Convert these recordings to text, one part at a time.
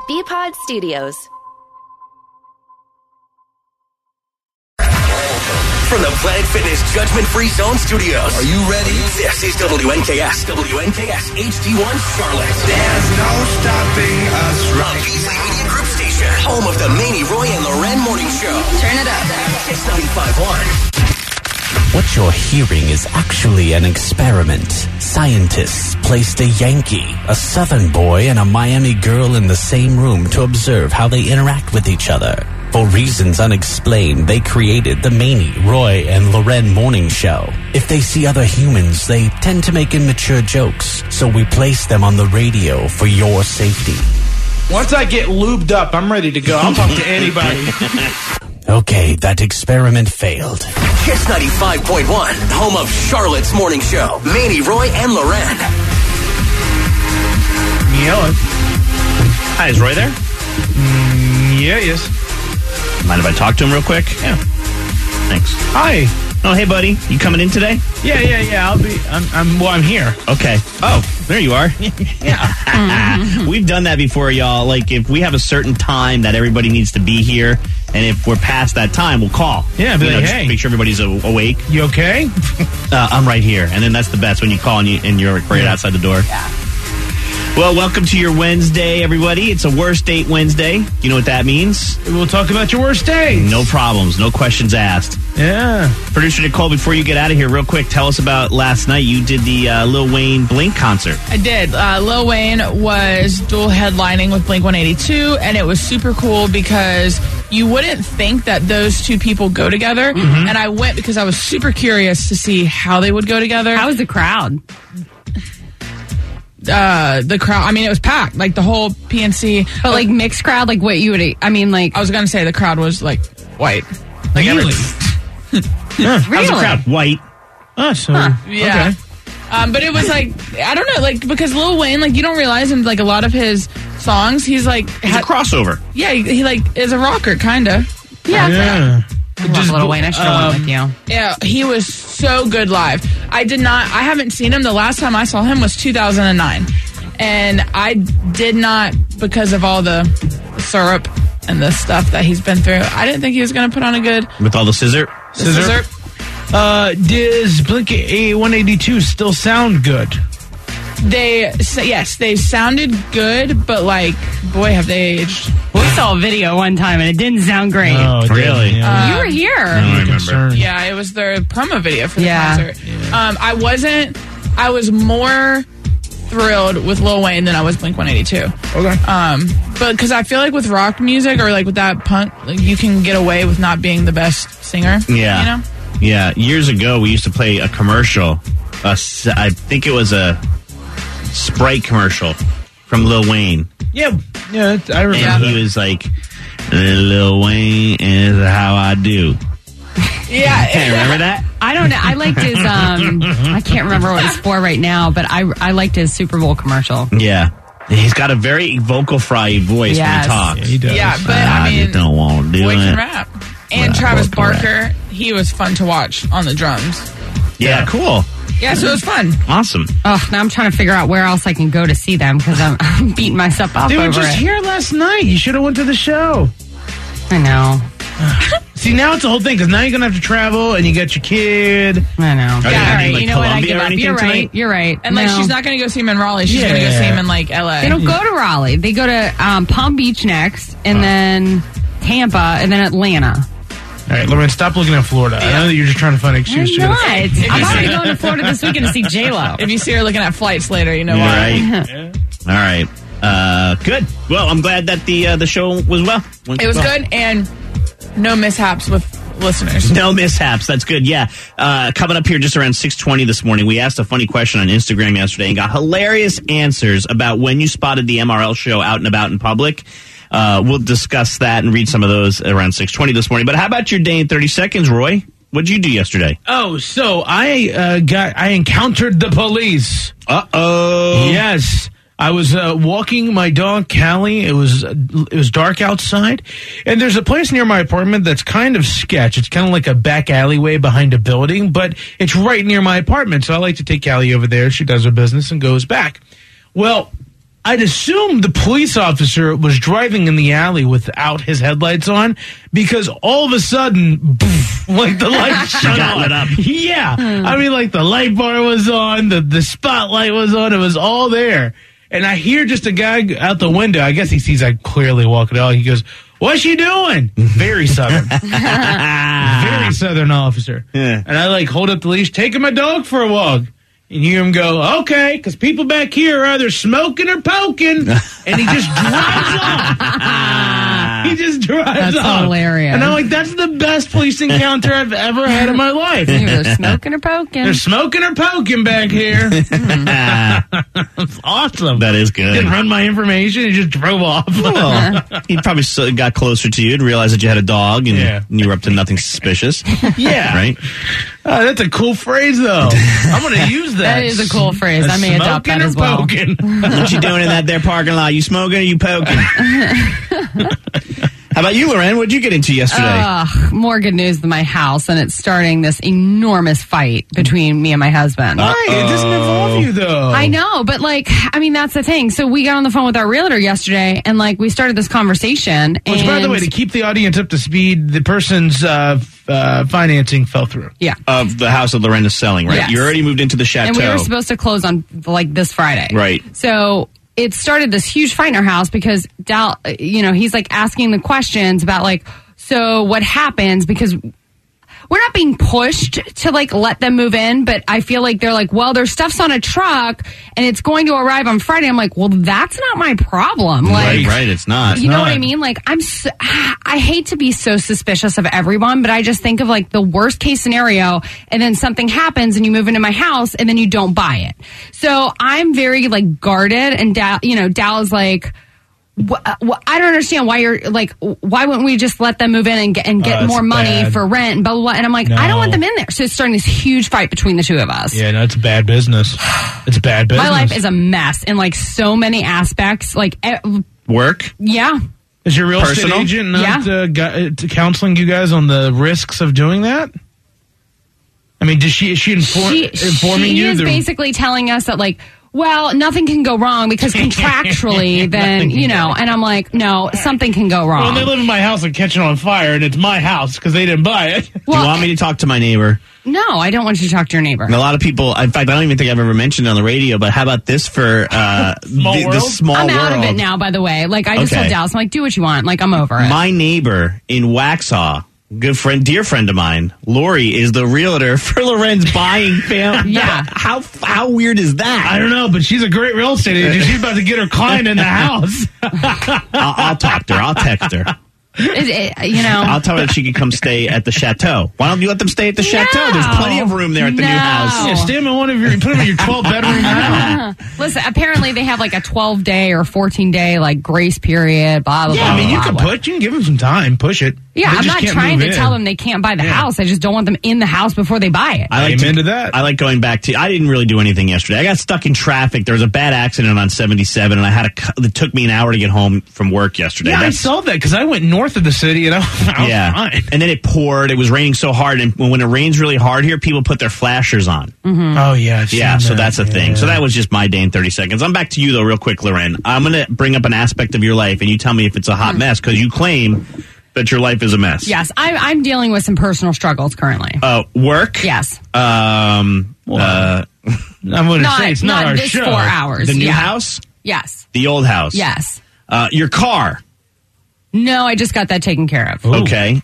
BPod Studios. From the Planet Fitness Judgment Free Zone Studios. Are you ready? This is WNKS HD1 Charlotte. There's no stopping us right Beasley Media Group Station. Home of the Manny, Roy, and Loren Morning Show. Turn it up. Kiss 95.1. What you're hearing is actually an experiment. Scientists placed a Yankee, a Southern boy, and a Miami girl in the same room to observe how they interact with each other. For reasons unexplained, they created the Manny, Roy, and Loren Morning Show. If they see other humans, they tend to make immature jokes, so we place them on the radio for your safety. Once I get lubed up, I'm ready to go. I'll talk to anybody. Okay, that experiment failed. Kiss 95.1. Home of Charlotte's Morning Show. Manny, Roy, and Loren. Yelling. Hi, is Roy there? Yeah, yes. Mind if I talk to him real quick? Yeah. Thanks. Hi. Oh, hey, buddy. You coming in today? Yeah. I'm here. Okay. Oh, there you are. Yeah. We've done that before, y'all. Like, if we have a certain time that everybody needs to be here, and if we're past that time, we'll call. Yeah, be like, just hey. make sure everybody's awake. You okay? I'm right here. And then that's the best when you call and you're right outside the door. Yeah. Well, welcome to your Wednesday, everybody. It's a Worst Date Wednesday. You know what that means? We'll talk about your worst days. No problems. No questions asked. Yeah. Producer Nicole, before you get out of here, real quick, tell us about last night. You did the Lil Wayne Blink concert. I did. Lil Wayne was dual headlining with Blink-182, and it was super cool because you wouldn't think that those two people go together. Mm-hmm. And I went because I was super curious to see how they would go together. How was the crowd? The crowd, I mean, it was packed, like the whole PNC. But like mixed crowd, like what you would, I mean, like. I was going to say the crowd was like white. Like Really? How's the crowd? White. Oh, so, Yeah. okay. But it was like, I don't know, like, because Lil Wayne, like, you don't realize in, like, a lot of his songs, he's, like... It's a crossover. Yeah, he like, is a rocker, kind of. Yeah. I love Lil Wayne. I should have went with you. Yeah, he was so good live. I haven't seen him. The last time I saw him was 2009. And I did not, because of all the syrup and the stuff that he's been through, I didn't think he was going to put on a good... With all the scissor? Scissor. Does Blink-182 still sound good? Yes, they sounded good, but like, boy, have they aged. We saw a video one time and it didn't sound great. Oh, Really? Yeah. You were here. I remember. Concerned. Yeah, it was their promo video for the Yeah. concert. I was more thrilled with Lil Wayne than I was Blink-182. Okay. But because I feel like with rock music or like with that punk, like, you can get away with not being the best singer. Yeah. You know? Yeah. Years ago, we used to play a commercial. I think it was a Sprite commercial from Lil Wayne. Yeah, I remember. And he was like, Lil Wayne is how I do. Yeah. Hey, remember that? I don't know. I liked his, I can't remember what it's for right now, but I liked his Super Bowl commercial. Yeah. He's got a very vocal fry voice when he Yes. talks. Yeah, he does. Yeah, but I mean, just don't want to do boy it. can rap. And Well, Travis boy can Barker, he was fun to watch on the drums. Yeah, cool. Yeah, so it was fun. Awesome. Oh, now I'm trying to figure out where else I can go to see them because I'm beating myself up They were over just it. here last night. You should have went to the show. I know. See, now it's a whole thing because now you're gonna have to travel and you got your kid. I know. they Yeah, all gonna do, right. like, You know what? I Columbia give or up. anything You're right. tonight? You're right. And like, No. she's not going to go see him in Raleigh. She's going to go see him in like LA. They don't go to Raleigh. They go to Palm Beach next, and then Tampa, and then Atlanta. All right, Lauren, stop looking at Florida. I know that you're just trying to find an excuse to I'm go. not. I'm already going to Florida this weekend to see J-Lo. If you see her looking at flights later, you know why. Right. All right. Good. Well, I'm glad that the show was well. It was good, and no mishaps with listeners. No mishaps. That's good. Yeah. Coming up here just around 6:20 this morning, we asked a funny question on Instagram yesterday and got hilarious answers about when you spotted the MRL show out and about in public. We'll discuss that and read some of those around 6:20 this morning. But how about your day in 30 seconds, Roy? What'd you do yesterday? Oh, so I encountered the police. Uh-oh. Yes. I was walking my dog, Callie. It was dark outside, and there's a place near my apartment that's kind of sketch. It's kind of like a back alleyway behind a building, but it's right near my apartment, so I like to take Callie over there. She does her business and goes back. Well, I'd assume the police officer was driving in the alley without his headlights on because all of a sudden, poof, like the light shut got on. lit up. Yeah. I mean, like the light bar was on, the spotlight was on, it was all there. And I hear just a guy out the window. I guess he sees I clearly walking out. He goes, "What's she doing?" Very Southern. Very Southern officer. Yeah. And I hold up the leash, taking my dog for a walk. And you hear him go, "Okay," because people back here are either smoking or poking. And he just drives off. He just drives That's off. hilarious. And I'm like, that's the best police encounter I've ever had in my life. Either smoking or poking. They're smoking or poking back here. It's awesome. That is good. Didn't run my information. He just drove off. Well, he probably got closer to you and realized that you had a dog and you were up to nothing suspicious. Yeah. Right? That's a cool phrase, though. I'm going to use that. That is a cool phrase. I may adopt that as well. Poking. What you doing in that there parking lot? You smoking or you poking? How about you, Loren? What'd you get into yesterday? More good news than my house, and it's starting this enormous fight between me and my husband. Right, it doesn't involve you, though. I know, but that's the thing. So we got on the phone with our realtor yesterday, and we started this conversation. Which, by the way, to keep the audience up to speed, the person's financing fell through. Yeah. Of the house that Loren is selling, right? Yes. You already moved into the chateau. And we were supposed to close on this Friday. Right. So it started this huge fight in our house because Dal, he's asking the questions about so what happens, because we're not being pushed to let them move in, but I feel like they're well, their stuff's on a truck and it's going to arrive on Friday. I'm well, that's not my problem. Right, it's not. You know what I mean? I hate to be so suspicious of everyone, but I just think of the worst case scenario, and then something happens and you move into my house and then you don't buy it. So I'm very guarded, and Dal is I don't understand why you're why wouldn't we just let them move in and get more money bad. for rent and blah, blah, blah. And I'm No. I don't want them in there. So it's starting this huge fight between the two of us. Yeah, no, it's bad business. It's bad business. My life is a mess in so many aspects. Work? Yeah. Is your real Personal? estate agent not counseling you guys on the risks of doing that? I mean, is she informing She you? is basically telling us that well, nothing can go wrong because contractually, then, and I'm no, something can go wrong. Well, they live in my house and catch it on fire, and it's my house because they didn't buy it. Do you want me to talk to my neighbor? No, I don't want you to talk to your neighbor. And a lot of people, in fact, I don't even think I've ever mentioned it on the radio, but how about this for the small I'm world? out of it now, by the way. I just told Dallas, I'm do what you want. I'm over it. My neighbor in Waxhaw, good friend, dear friend of mine, Lori, is the realtor for Loren's buying family. Yeah. How weird is that? I don't know, but she's a great real estate agent. She's about to get her client in the house. I'll talk to her. I'll text her. I'll tell her that she can come stay at the chateau. Why don't you let them stay at the chateau? There's plenty of room there at the new house. Yeah, stay them in put them in your 12-bedroom house. Listen, apparently they have a 12-day or 14-day grace period, blah, blah, blah. Yeah, I mean, you blah, can blah. you can give them some time, push it. Yeah, They I'm just not can't trying move to in. tell them they can't buy the house. I just don't want them in the house before they buy it. I like Amen to that. I like going back to. I didn't really do anything yesterday. I got stuck in traffic. There was a bad accident on 77, and it took me an hour to get home from work yesterday. Yeah, I saw that because I went north of the city, and I was fine. And then it poured. It was raining so hard, and when it rains really hard here, people put their flashers on. Oh, yeah. I've Yeah, seen so that. that's a thing. Yeah. So that was just my day in 30 seconds. I'm back to you, though, real quick, Loren. I'm going to bring up an aspect of your life, and you tell me if it's a hot mess, because you claim that your life is a mess. Yes, I'm dealing with some personal struggles currently. Work? Yes. I'm going to say it's not our this show. 4 hours. The new Yeah. house? Yes. The old house? Yes. Your car? No, I just got that taken care of. Ooh. Okay.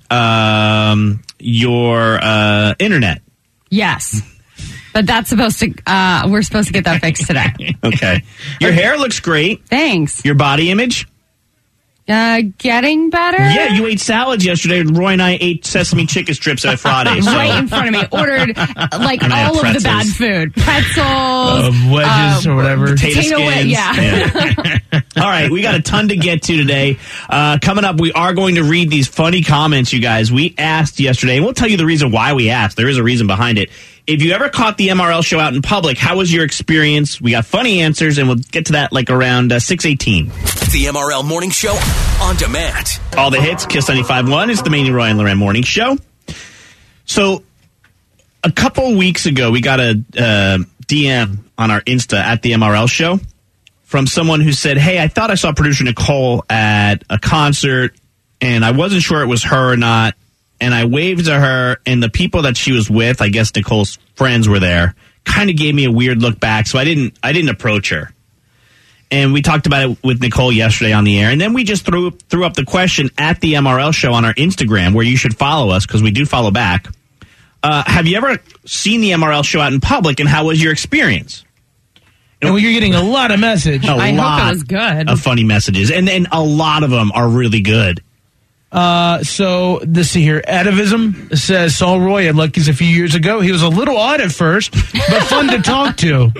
Your internet? Yes. But that's supposed to, we're supposed to get that fixed today. Okay. Your hair looks great. Thanks. Your body image? Getting better? Yeah, you ate salads yesterday. Roy and I ate sesame chicken strips at Friday. So. Right in front of me. Ordered And I had all of the pretzels. bad food. Pretzels. Wedges or whatever. Potato wet, skins. yeah. All right, we got a ton to get to today. Coming up, we are going to read these funny comments, you guys. We asked yesterday, and we'll tell you the reason why we asked. There is a reason behind it. If you ever caught the MRL show out in public, how was your experience? We got funny answers, and we'll get to that around 6:18. The MRL Morning Show on demand. All the hits, Kiss 95.1. It's the Manny, Roy, and Loren Morning Show. So, a couple weeks ago, we got a DM on our Insta at the MRL show from someone who said, hey, I thought I saw producer Nicole at a concert, and I wasn't sure it was her or not, and I waved to her, and the people that she was with, I guess Nicole's friends were there, kind of gave me a weird look back, so I didn't approach her. And we talked about it with Nicole yesterday on the air, and then we just threw up the question at the MRL show on our Instagram, where you should follow us, because we do follow back. Have you ever seen the MRL show out in public, and how was your experience? And you're getting a lot of message. I hope it was good. Of funny messages. And a lot of them are really good. So let's see here. Atavism says, saw Roy at Lucky's a few years ago. He was a little odd at first, but fun to talk to.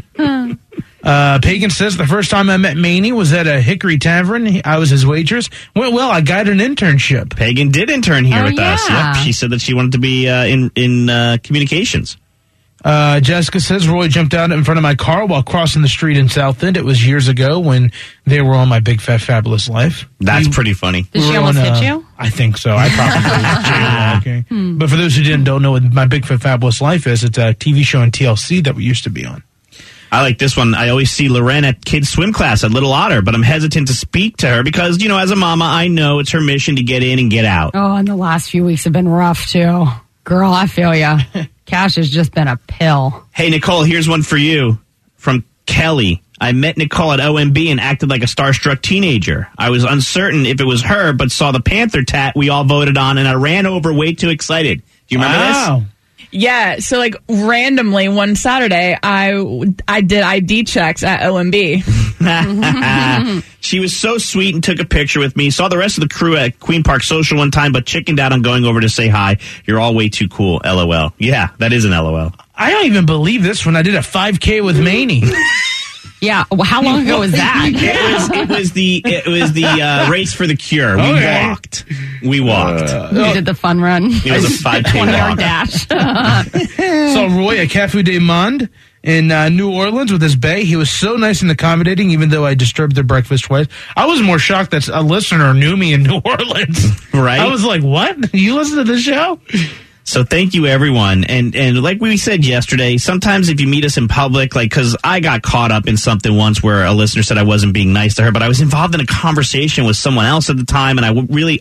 Pagan says, the first time I met Maney was at a Hickory Tavern. I was his waitress. Went well. I got an internship. Pagan did intern here with us. Yeah. Yep. She said that she wanted to be in communications. Jessica says, Roy jumped out in front of my car while crossing the street in South End. It was years ago when they were on My Big Fat Fabulous Life. That's pretty funny. Did she almost hit you? I think so. I probably was jaywalking. But for those who don't know what My Big Fat Fabulous Life is, it's a TV show on TLC that we used to be on. I like this one. I always see Loren at kids' swim class at Little Otter, but I'm hesitant to speak to her because, as a mama, I know it's her mission to get in and get out. Oh, and the last few weeks have been rough, too. Girl, I feel ya. Cash has just been a pill. Hey, Nicole, here's one for you from Kelly. I met Nicole at OMB and acted like a starstruck teenager. I was uncertain if it was her, but saw the Panther tat we all voted on, and I ran over way too excited. Do you remember this? Yeah, so randomly one Saturday, I did ID checks at OMB. She was so sweet and took a picture with me. Saw the rest of the crew at Queen Park Social one time, but chickened out on going over to say hi. You're all way too cool, LOL. Yeah, that is an LOL. I don't even believe this one. I did a 5K with Maney. Yeah, well, how long ago was that? It was the race for the cure. We walked. You did the fun run. It was a 5K 20-yard walk. dash. Saw Roy at Cafe du Monde in New Orleans with his bae. He was so nice and accommodating, even though I disturbed their breakfast twice. I was more shocked that a listener knew me in New Orleans. Right? I was like, what? You listen to the show? So thank you, everyone. And like we said yesterday, sometimes if you meet us in public, because I got caught up in something once where a listener said I wasn't being nice to her, but I was involved in a conversation with someone else at the time, and I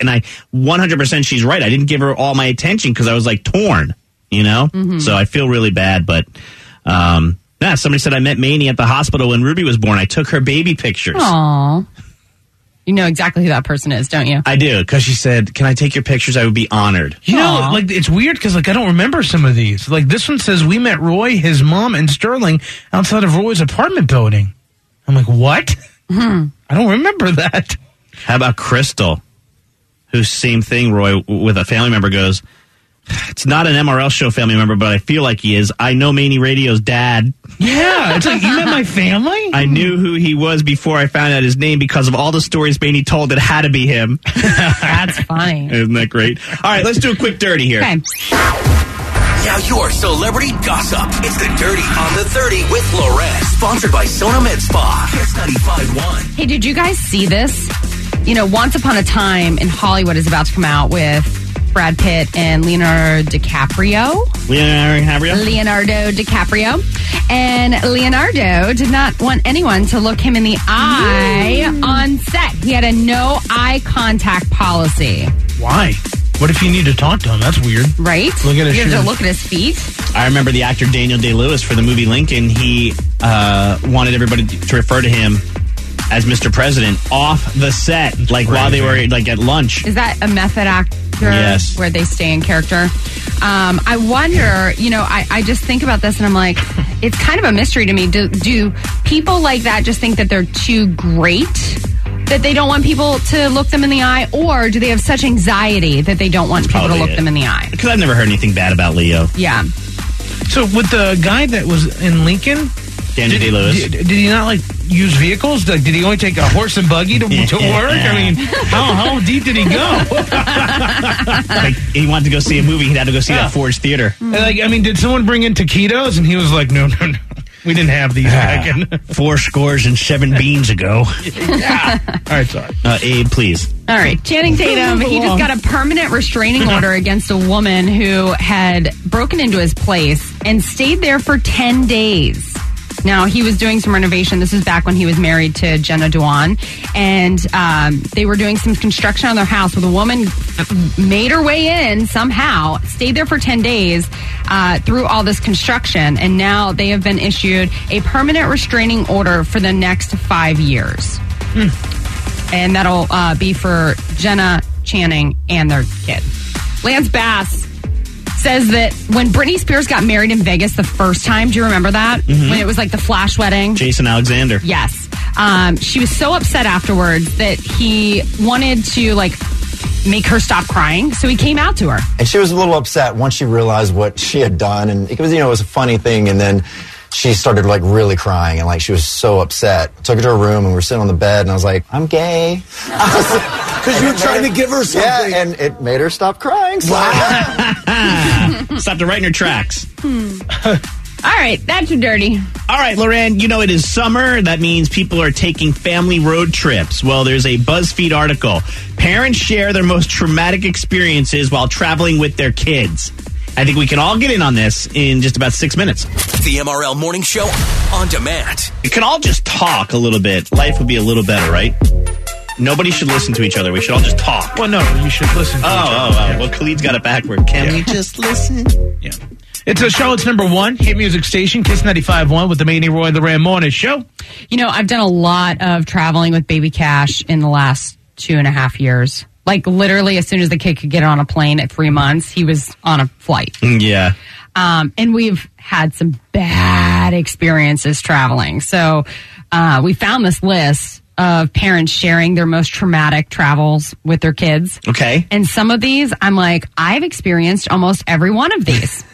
100% she's right. I didn't give her all my attention because I was torn, Mm-hmm. So I feel really bad, but somebody said I met Maney at the hospital when Ruby was born. I took her baby pictures. Aww. You know exactly who that person is, don't you? I do, because she said, can I take your pictures? I would be honored. It's weird because I don't remember some of these. This one says, we met Roy, his mom, and Sterling outside of Roy's apartment building. I'm like, what? I don't remember that. How about Crystal, whose same thing, Roy, with a family member goes, it's not an MRL show family member, but I feel like he is. I know Maney Radio's dad. Yeah, it's you met my family? I knew who he was before I found out his name because of all the stories Maney told that had to be him. That's funny. Isn't that great? All right, let's do a quick dirty here. Okay. Now your celebrity gossip. It's the Dirty on the 30 with Loren. Sponsored by Sona Med Spa. Kiss 95.1. Hey, did you guys see this? Once Upon a Time in Hollywood is about to come out with Brad Pitt and Leonardo DiCaprio. And Leonardo did not want anyone to look him in the eye on set. He had a no eye contact policy. Why? What if you need to talk to him? That's weird. Right? Look at his You have shoes. to look at his feet. I remember the actor Daniel Day-Lewis for the movie Lincoln. He wanted everybody to refer to him as Mr. President off the set, while they were at lunch. Is that a method actor? Yes. Where they stay in character? I wonder, I just think about this and I'm like, it's kind of a mystery to me. Do people like that just think that they're too great, that they don't want people to look them in the eye, or do they have such anxiety that they don't want people to look them in the eye? Because I've never heard anything bad about Leo. Yeah. So with the guy that was in Lincoln, Daniel Day-Lewis. Did he not use vehicles? Did he only take a horse and buggy to work? I mean, how deep did he go? He wanted to go see a movie. He'd have to go see that Ford's Theater. And did someone bring in taquitos? And he was like, no. We didn't have these back in 7 beans ago. Yeah. All right, sorry. Abe, please. All right. Channing Tatum, he just got a permanent restraining order against a woman who had broken into his place and stayed there for 10 days. Now, he was doing some renovation. This was back when he was married to Jenna Dewan. And they were doing some construction on their house where the woman made her way in somehow, stayed there for 10 days through all this construction. And now they have been issued a permanent restraining order for the next 5 years. And that'll be for Jenna Channing and their kid. Lance Bass says that when Britney Spears got married in Vegas the first time, do you remember that? Mm-hmm. When it was like the flash wedding? Jason Alexander. Yes. She was so upset afterwards that he wanted to like make her stop crying, so he came out to her. And she was a little upset once she realized what she had done, and it was, it was a funny thing, and then she started like really crying, and like she was so upset. Took her to her room, and we were sitting on the bed, and I was like, I'm gay. Because you were trying to give her something. Yeah, and it made her stop crying. So. Wow. Stopped her right in her tracks. All right, that's your dirty. All right, Loren, it is summer. That means people are taking family road trips. Well, there's a BuzzFeed article. Parents share their most traumatic experiences while traveling with their kids. I think we can all get in on this in just about 6 minutes. The MRL Morning Show on demand. We can all just talk a little bit. Life would be a little better, right? Nobody should listen to each other. We should all just talk. Well, no, you should listen to each other. Yeah. Well, Khalid's got it backward. Can we just listen? Yeah. It's Charlotte's number one hit music station, Kiss 95.1 with the Manny Roy the Ram Morning Show. I've done a lot of traveling with Baby Cash in the last 2.5 years. Like, literally, as soon as the kid could get on a plane at 3 months, he was on a flight. Yeah. And we've had some bad experiences traveling. So we found this list of parents sharing their most traumatic travels with their kids. Okay. And some of these, I'm like, I've experienced almost every one of these.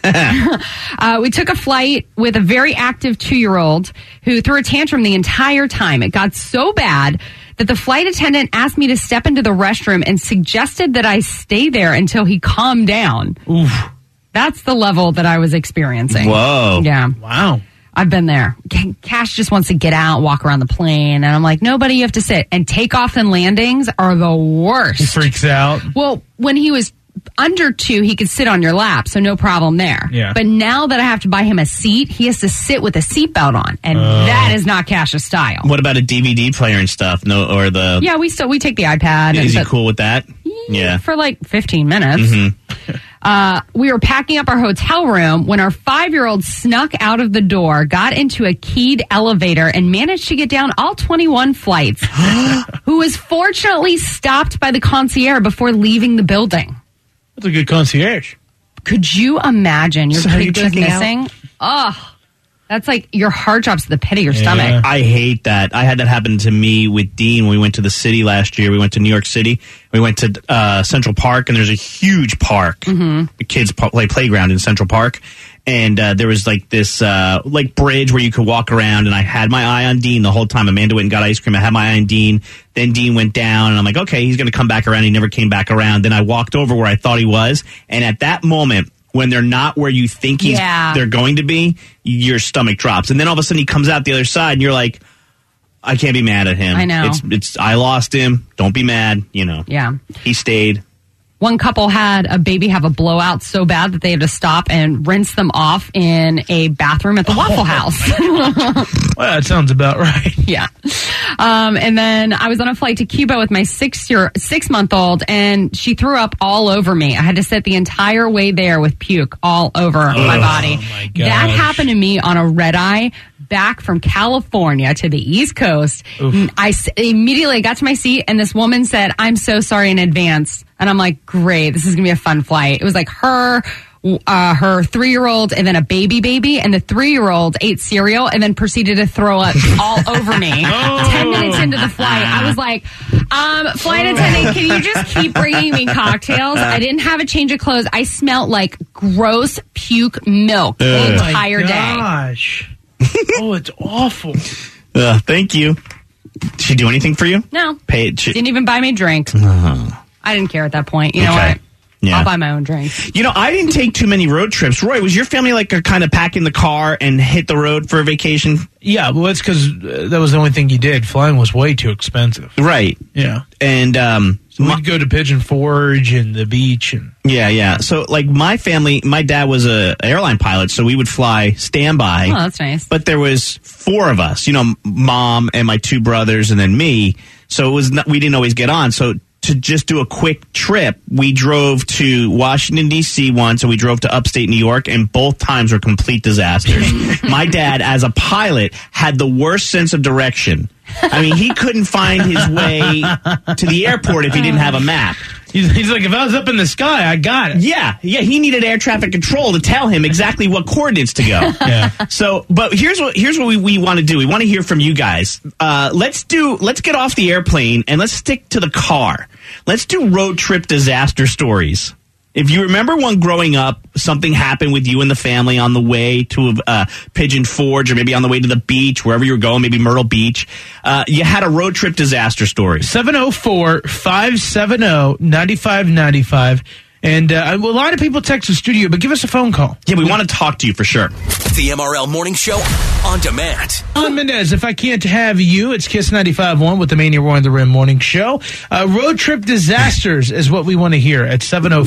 We took a flight with a very active 2-year-old who threw a tantrum the entire time. It got so bad that the flight attendant asked me to step into the restroom and suggested that I stay there until he calmed down. Oof. That's the level that I was experiencing. Whoa. Yeah. Wow. I've been there. Cash just wants to get out, walk around the plane. And I'm like, nobody, you have to sit. And takeoff and landings are the worst. He freaks out. Well, when he was under 2, he could sit on your lap, so no problem there. Yeah. But now that I have to buy him a seat, he has to sit with a seatbelt on. And that is not Cash's style. What about a DVD player and stuff? Yeah, we take the iPad. Is he cool with that? Yeah. For like 15 minutes. Mm-hmm. We were packing up our hotel room when our 5-year-old snuck out of the door, got into a keyed elevator, and managed to get down all 21 flights, who was fortunately stopped by the concierge before leaving the building. That's a good concierge. Could you imagine your So kid you're just checking out? missing? Oh, that's like your heart drops to the pit of your stomach. I hate that. I had that happen to me with Dean when we went to the city last year. We went to New York City. We went to Central Park, and there's a huge park, the kids play playground in Central Park. And there was like this like bridge where you could walk around, and I had my eye on Dean the whole time. Amanda went and got ice cream. I had my eye on Dean. Then Dean went down, and I'm like, okay, he's going to come back around. He never came back around. Then I walked over where I thought he was, and at that moment, when they're not where you think they're going to be, your stomach drops. And then all of a sudden he comes out the other side, and you're like, I can't be mad at him. I know. I lost him. Don't be mad. Yeah. He stayed. One couple had a baby have a blowout so bad that they had to stop and rinse them off in a bathroom at the Waffle House. Well, that sounds about right. Yeah. And then I was on a flight to Cuba with my 6-month-old, and she threw up all over me. I had to sit the entire way there with puke all over my body. My gosh. That happened to me on a red eye back from California to the East Coast. I immediately got to my seat, and this woman said, I'm so sorry in advance. And I'm like, great, this is going to be a fun flight. It was like her 3-year-old, and then a baby, and the 3-year-old ate cereal and then proceeded to throw up all over me. 10 minutes into the flight, I was like, flight attendant, can you just keep bringing me cocktails? I didn't have a change of clothes. I smelled like gross puke milk the entire day. Gosh. Oh, it's awful. Thank you. Did she do anything for you? No. Didn't Didn't even buy me a drink. I didn't care at that point. You know what? Yeah. I'll buy my own drinks. You know, I didn't take too many road trips. Roy, was your family like a kind of pack in the car and hit the road for a vacation? Yeah, well, that's because that was the only thing you did. Flying was way too expensive. Right. Yeah. And so we'd go to Pigeon Forge and the beach. And yeah. So, like, my family, my dad was a airline pilot, so we would fly standby. Oh, that's nice. But there was 4 of us, you know, mom and my 2 brothers and then me. So it was we didn't always get on. So to just do a quick trip, we drove to Washington, D.C. once, and we drove to upstate New York, and both times were complete disasters. My dad, as a pilot, had the worst sense of direction. I mean, he couldn't find his way to the airport if he didn't have a map. He's like, if I was up in the sky, I got it. Yeah, he needed air traffic control to tell him exactly what coordinates to go. Yeah. So, but here's what we want to do. We want to hear from you guys. Let's get off the airplane and let's stick to the car. Let's do road trip disaster stories. If you remember when growing up, something happened with you and the family on the way to Pigeon Forge or maybe on the way to the beach, wherever you were going, maybe Myrtle Beach, you had a road trip disaster story. 704-570-9595. And a lot of people text the studio, but give us a phone call. Yeah, we want to talk to you for sure. The MRL Morning Show on demand. Alan Mendez, if I can't have you, it's Kiss 95.1 with the Mania Roar on the Rim Morning Show. Road trip disasters is what we want to hear at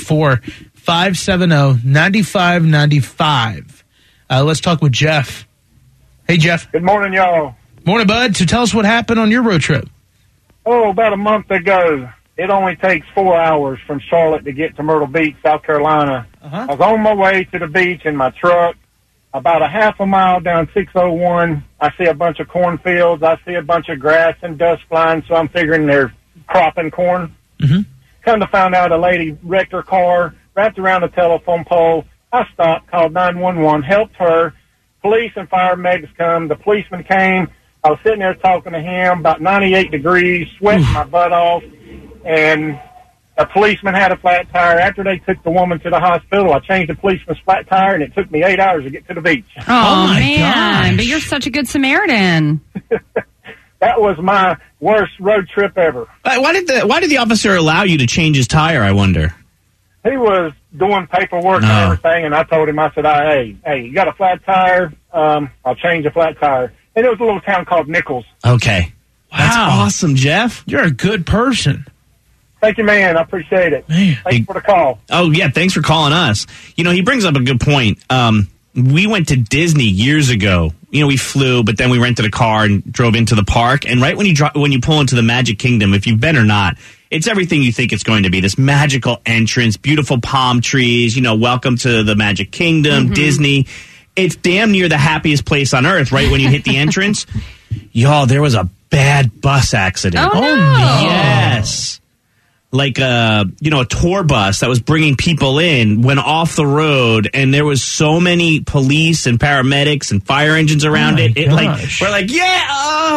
704-570-9595. Let's talk with Jeff. Hey, Jeff. Good morning, y'all. Morning, bud. So tell us what happened on your road trip. Oh, about a month ago. It only takes 4 hours from Charlotte to get to Myrtle Beach, South Carolina. I was on my way to the beach in my truck. About a half a mile down 601, I see a bunch of cornfields. I see a bunch of grass and dust flying, so I'm figuring they're cropping corn. Come to find out, a lady wrecked her car, wrapped around a telephone pole. I stopped, called 911, helped her. Police and fire medics come. The policeman came. I was sitting there talking to him, about 98 degrees, sweating my butt off. And a policeman had a flat tire. After they took the woman to the hospital, I changed the policeman's flat tire, and it took me 8 hours to get to the beach. Oh my man, gosh. but you're such a good Samaritan. That was my worst road trip ever. Why did the officer allow you to change his tire, I wonder? He was doing paperwork and everything, and I told him, I said, hey, you got a flat tire? I'll change the flat tire. And it was a little town called Nichols. Okay. That's awesome, Jeff. You're a good person. Thank you, man. I appreciate it. Man. Thanks for the call. Oh, yeah, thanks for calling us. You know, he brings up a good point. We went to Disney years ago. You know, we flew, but then we rented a car and drove into the park. And right when you pull into the Magic Kingdom, if you've been or not, it's everything you think it's going to be. This magical entrance, beautiful palm trees, you know, welcome to the Magic Kingdom, Disney. It's damn near the happiest place on earth, right when you hit the entrance. Y'all, there was a bad bus accident. Oh, no. Yes. Like a tour bus that was bringing people in went off the road, and there was so many police and paramedics and fire engines around it. We're like, yeah,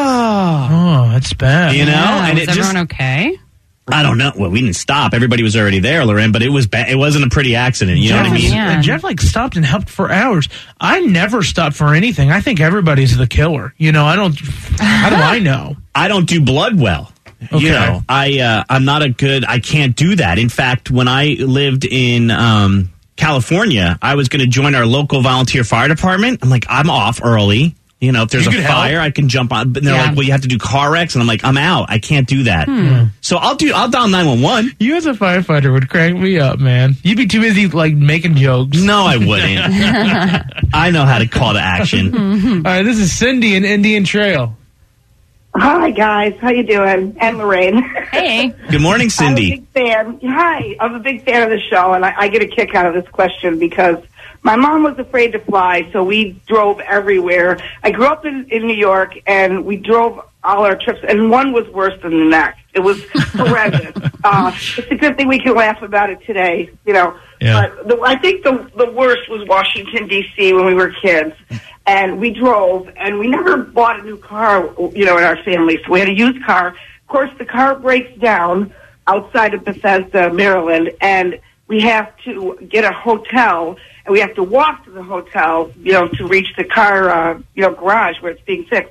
Oh, that's bad. you know, Yeah, and was everyone okay? I don't know. Well, we didn't stop. Everybody was already there, Loren, but it was bad. It wasn't a pretty accident. You know what I mean? Yeah. Jeff stopped and helped for hours. I never stop for anything. I think everybody's the killer. You know, how do I know? I don't do blood well. Okay. You know, I'm not I can't do that. In fact, when I lived in California, I was going to join our local volunteer fire department. I'm like, I'm off early. You know, if there's a fire, I can jump on. But they're like, well, you have to do car wrecks. And I'm like, I'm out. I can't do that. So I'll dial 911. You as a firefighter would crank me up, man. You'd be too busy, making jokes. No, I wouldn't. I know how to call to action. All right, this is Cindy in Indian Trail. Hi, guys. How you doing? And Lorraine. Hey. Good morning, Cindy. I'm a big fan. Hi. I'm a big fan of the show, and I get a kick out of this question because my mom was afraid to fly, so we drove everywhere. I grew up in New York, and we drove all our trips, and one was worse than the next. It was horrendous. It's a good thing we can laugh about it today, you know. Yeah. But I think the worst was Washington, D.C. when we were kids. And we drove, and we never bought a new car, you know, in our family. So we had a used car. Of course, the car breaks down outside of Bethesda, Maryland, and we have to get a hotel, and we have to walk to the hotel, you know, to reach the car, garage where it's being fixed.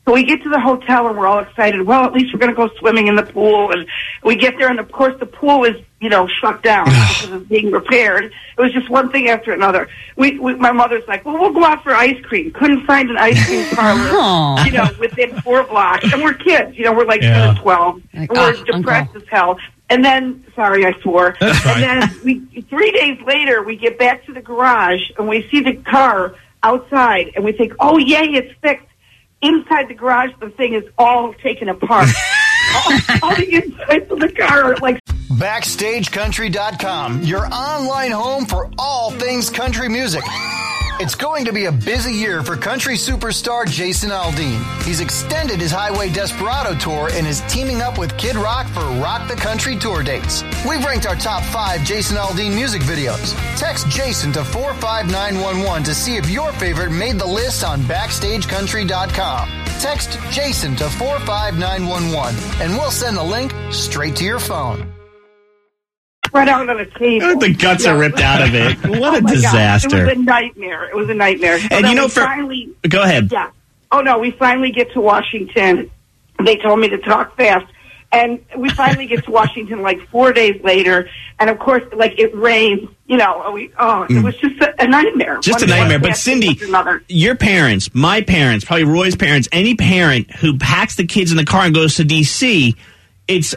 So we get to the hotel and we're all excited. Well, at least we're going to go swimming in the pool. And we get there, and of course the pool is, shut down because it's being repaired. It was just one thing after another. My mother's like, well, we'll go out for ice cream. Couldn't find an ice cream parlor, within 4 blocks. And we're kids, we're like 10 and 12. And we're depressed as hell. And then, sorry, I swore. That's right. And then 3 days later, we get back to the garage and we see the car outside, and we think, oh, yay, it's fixed. Inside the garage, the thing is all taken apart. all the insides of the car are like... BackstageCountry.com, your online home for all things country music. It's going to be a busy year for country superstar Jason Aldean. He's extended his Highway Desperado tour and is teaming up with Kid Rock for Rock the Country tour dates. We've ranked our top 5 Jason Aldean music videos. Text Jason to 45911 to see if your favorite made the list on BackstageCountry.com. Text Jason to 45911 and we'll send the link straight to your phone. Right out on a table. The guts are ripped out of it. What a disaster. God. It was a nightmare. So and go ahead. Yeah. Oh, no, we finally get to Washington. They told me to talk fast. And we finally get to Washington like 4 days later. And, of course, it rained. It was just a nightmare. Just a nightmare. But, Cindy, your parents, my parents, probably Roy's parents, any parent who packs the kids in the car and goes to D.C., it's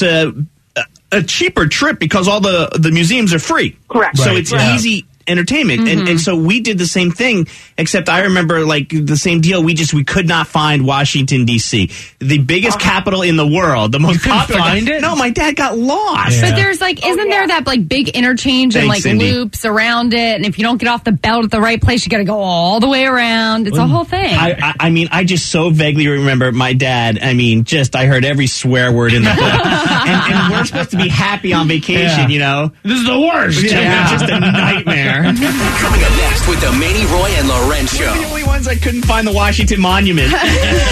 a cheaper trip because all the museums are free. Correct. So it's easy entertainment. Mm-hmm. And so we did the same thing, except I remember the same deal. We could not find Washington, D.C., the biggest capital in the world, the most popular. Find it? No, my dad got lost. Yeah. But there's isn't there that big interchange and Cindy. loops around it? And if you don't get off the belt at the right place, you got to go all the way around. It's a whole thing. I just so vaguely remember my dad. I heard every swear word in the book. and we're supposed to be happy on vacation, This is the worst. Yeah. Just a nightmare. Coming up next with the Manny, Roy, and Lorenz show. We're the only ones that couldn't find the Washington Monument. You're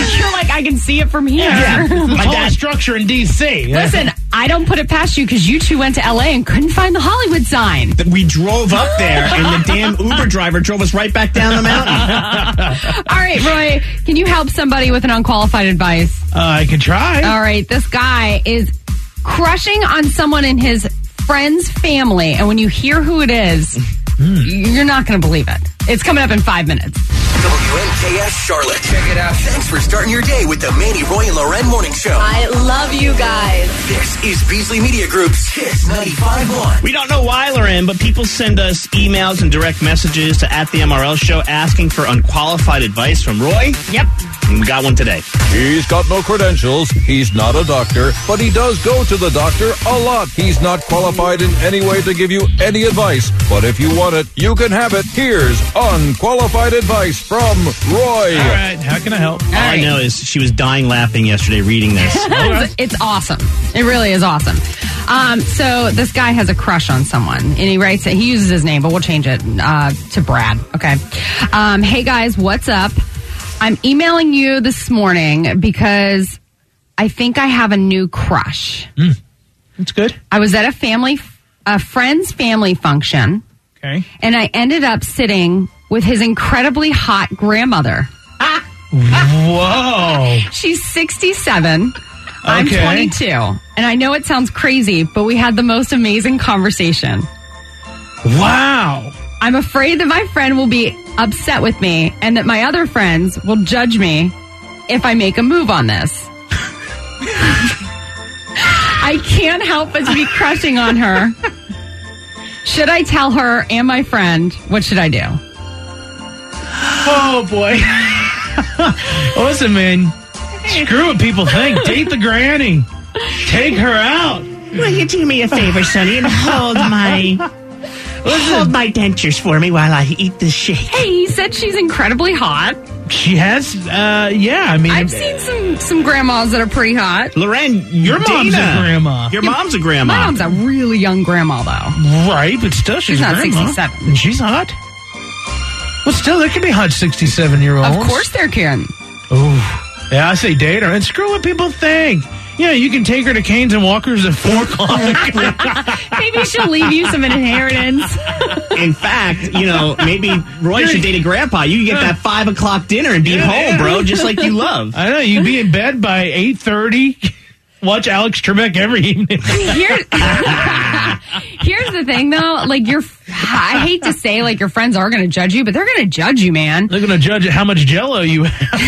I can see it from here. Yeah. My dad's structure in D.C. Listen, I don't put it past you because you two went to L.A. and couldn't find the Hollywood sign. We drove up there, and the damn Uber driver drove us right back down the mountain. All right, Roy, can you help somebody with an unqualified advice? I can try. All right, this guy is crushing on someone in his friend's family, and when you hear who it is, you're not going to believe it. It's coming up in 5 minutes. WNKS Charlotte. Check it out. Thanks for starting your day with the Manny, Roy, and Loren Morning Show. I love you guys. This is Beasley Media Group's Kiss 95.1. We don't know why, Loren, but people send us emails and direct messages to @the MRL Show asking for unqualified advice from Roy. Yep. And we got one today. He's got no credentials. He's not a doctor, but he does go to the doctor a lot. He's not qualified in any way to give you any advice, but if you want it, you can have it. Here's unqualified advice from Roy. All right, how can I help? All I know is she was dying laughing yesterday reading this. It's awesome. It really is awesome. So this guy has a crush on someone, and he writes it. He uses his name, but we'll change it to Brad. Okay. Hey guys, what's up? I'm emailing you this morning because I think I have a new crush. That's good. I was at a friend's family function. Okay. And I ended up sitting with his incredibly hot grandmother. Whoa. She's 67. I'm 22. And I know it sounds crazy, but we had the most amazing conversation. Wow. I'm afraid that my friend will be upset with me and that my other friends will judge me if I make a move on this. I can't help but to be crushing on her. Should I tell her and my friend? What should I do? Oh, boy. Listen, man. Screw what people think. Date the granny. Take her out. Will you do me a favor, Sonny, and hold my dentures for me while I eat this shake? Hey, he said she's incredibly hot. She has, yeah. I mean, I've seen some grandmas that are pretty hot. Loren, your mom's a grandma. Your mom's a grandma. My mom's a really young grandma, though. Right, but still, she's not grandma. 67. And she's hot. Well, still, there can be hot 67-year-olds. Of course there can. Oh, yeah, I say date her and screw what people think. Yeah, you can take her to Canes and Walkers at 4 o'clock. Maybe she'll leave you some inheritance. In fact, maybe Roy should date a grandpa. You can get that 5 o'clock dinner and be home, bro, just like you love. I know. You'd be in bed by 8:30. Watch Alex Trebek every evening. Here's the thing, though. Like, I hate to say, like, your friends are going to judge you, but they're going to judge you, man. They're going to judge how much Jell-O you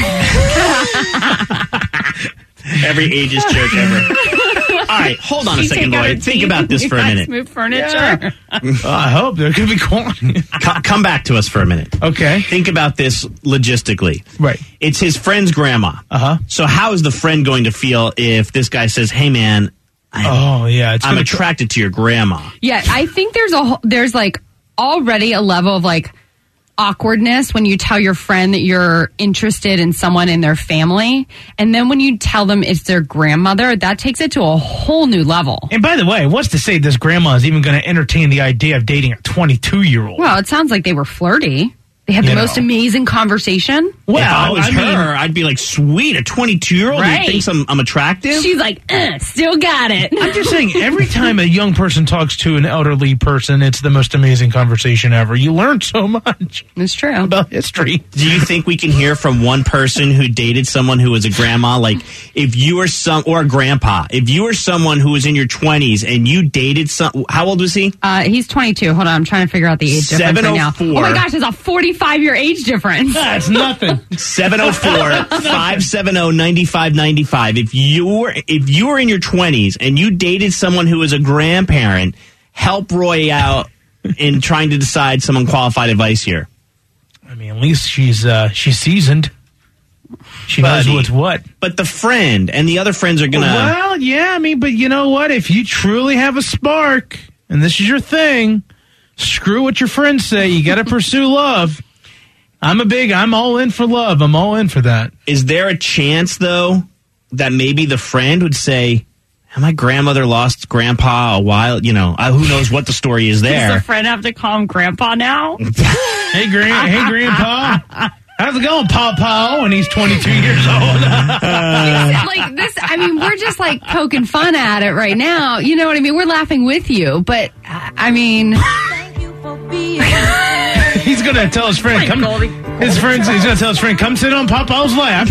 have. Every ageist joke ever. All right, hold on a second, Roy. Think about this for a minute. Move furniture. I hope there could be quantity. Come back to us for a minute. Okay. Think about this logistically. Right. It's his friend's grandma. Uh-huh. So how is the friend going to feel if this guy says, "Hey, man, I'm attracted to your grandma"? Yeah, I think there's like already a level of like awkwardness when you tell your friend that you're interested in someone in their family, and then when you tell them it's their grandmother, that takes it to a whole new level. And by the way, what's to say this grandma is even going to entertain the idea of dating a 22-year-old? Well, it sounds like they were flirty. They had the most amazing conversation. Well, if I was her, I'd be like, sweet, a 22-year-old Right. who thinks I'm attractive? She's like, still got it. I'm just saying, every time a young person talks to an elderly person, it's the most amazing conversation ever. You learn so much. It's true. About history. Do you think we can hear from one person who dated someone who was a grandma? Like, if you were or a grandpa, if you were someone who was in your 20s and you dated how old was he? He's 22. Hold on, I'm trying to figure out the age difference right now. 704. Oh my gosh, there's a 45-year age difference. That's nothing. 704-570-9595. If you were in your 20s and you dated someone who was a grandparent, help Roy out in trying to decide some unqualified advice here. I mean, at least she's seasoned. She knows what's what. But the friend and the other friends are gonna. Well, yeah, I mean, but you know what? If you truly have a spark and this is your thing, screw what your friends say. You got to pursue love. I'm all in for love. I'm all in for that. Is there a chance, though, that maybe the friend would say, my grandmother lost grandpa a while, who knows what the story is there. Does the friend have to call him grandpa now? Hey, grandpa. How's it going, Paw? When he's 22 years old. Like this, I mean, we're just like poking fun at it right now. You know what I mean? We're laughing with you, but I mean... He's going to tell his friend, he's going to tell his friend, come sit on Papa's lap.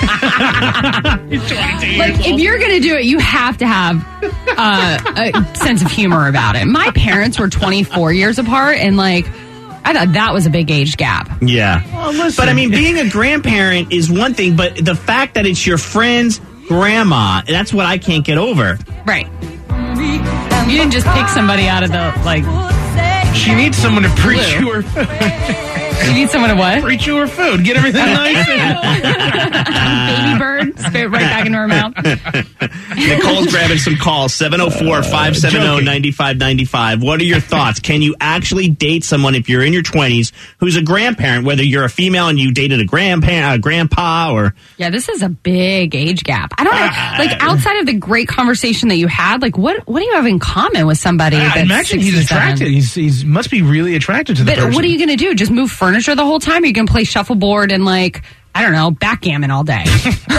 He's 22 years old. If you're going to do it, you have to have a sense of humor about it. My parents were 24 years apart, and I thought that was a big age gap. Yeah. Well, listen. But I mean, being a grandparent is one thing, but the fact that it's your friend's grandma, that's what I can't get over. Right. You didn't just pick somebody out of the, She needs someone to preach you her food. You need someone to what? Preach you her food. Get everything nice. Baby bird. Spit it right back into her mouth. Nicole's grabbing some calls. 704-570-9595. What are your thoughts? Can you actually date someone if you're in your 20s who's a grandparent, whether you're a female and you dated a grandpa or... Yeah, this is a big age gap. I don't know. Outside of the great conversation that you had, what do you have in common with somebody that's I imagine he's 67? attracted. He's must be really attracted to the person. But what are you going to do? Just move furniture the whole time? Or are you going to play shuffleboard and I don't know, backgammon all day?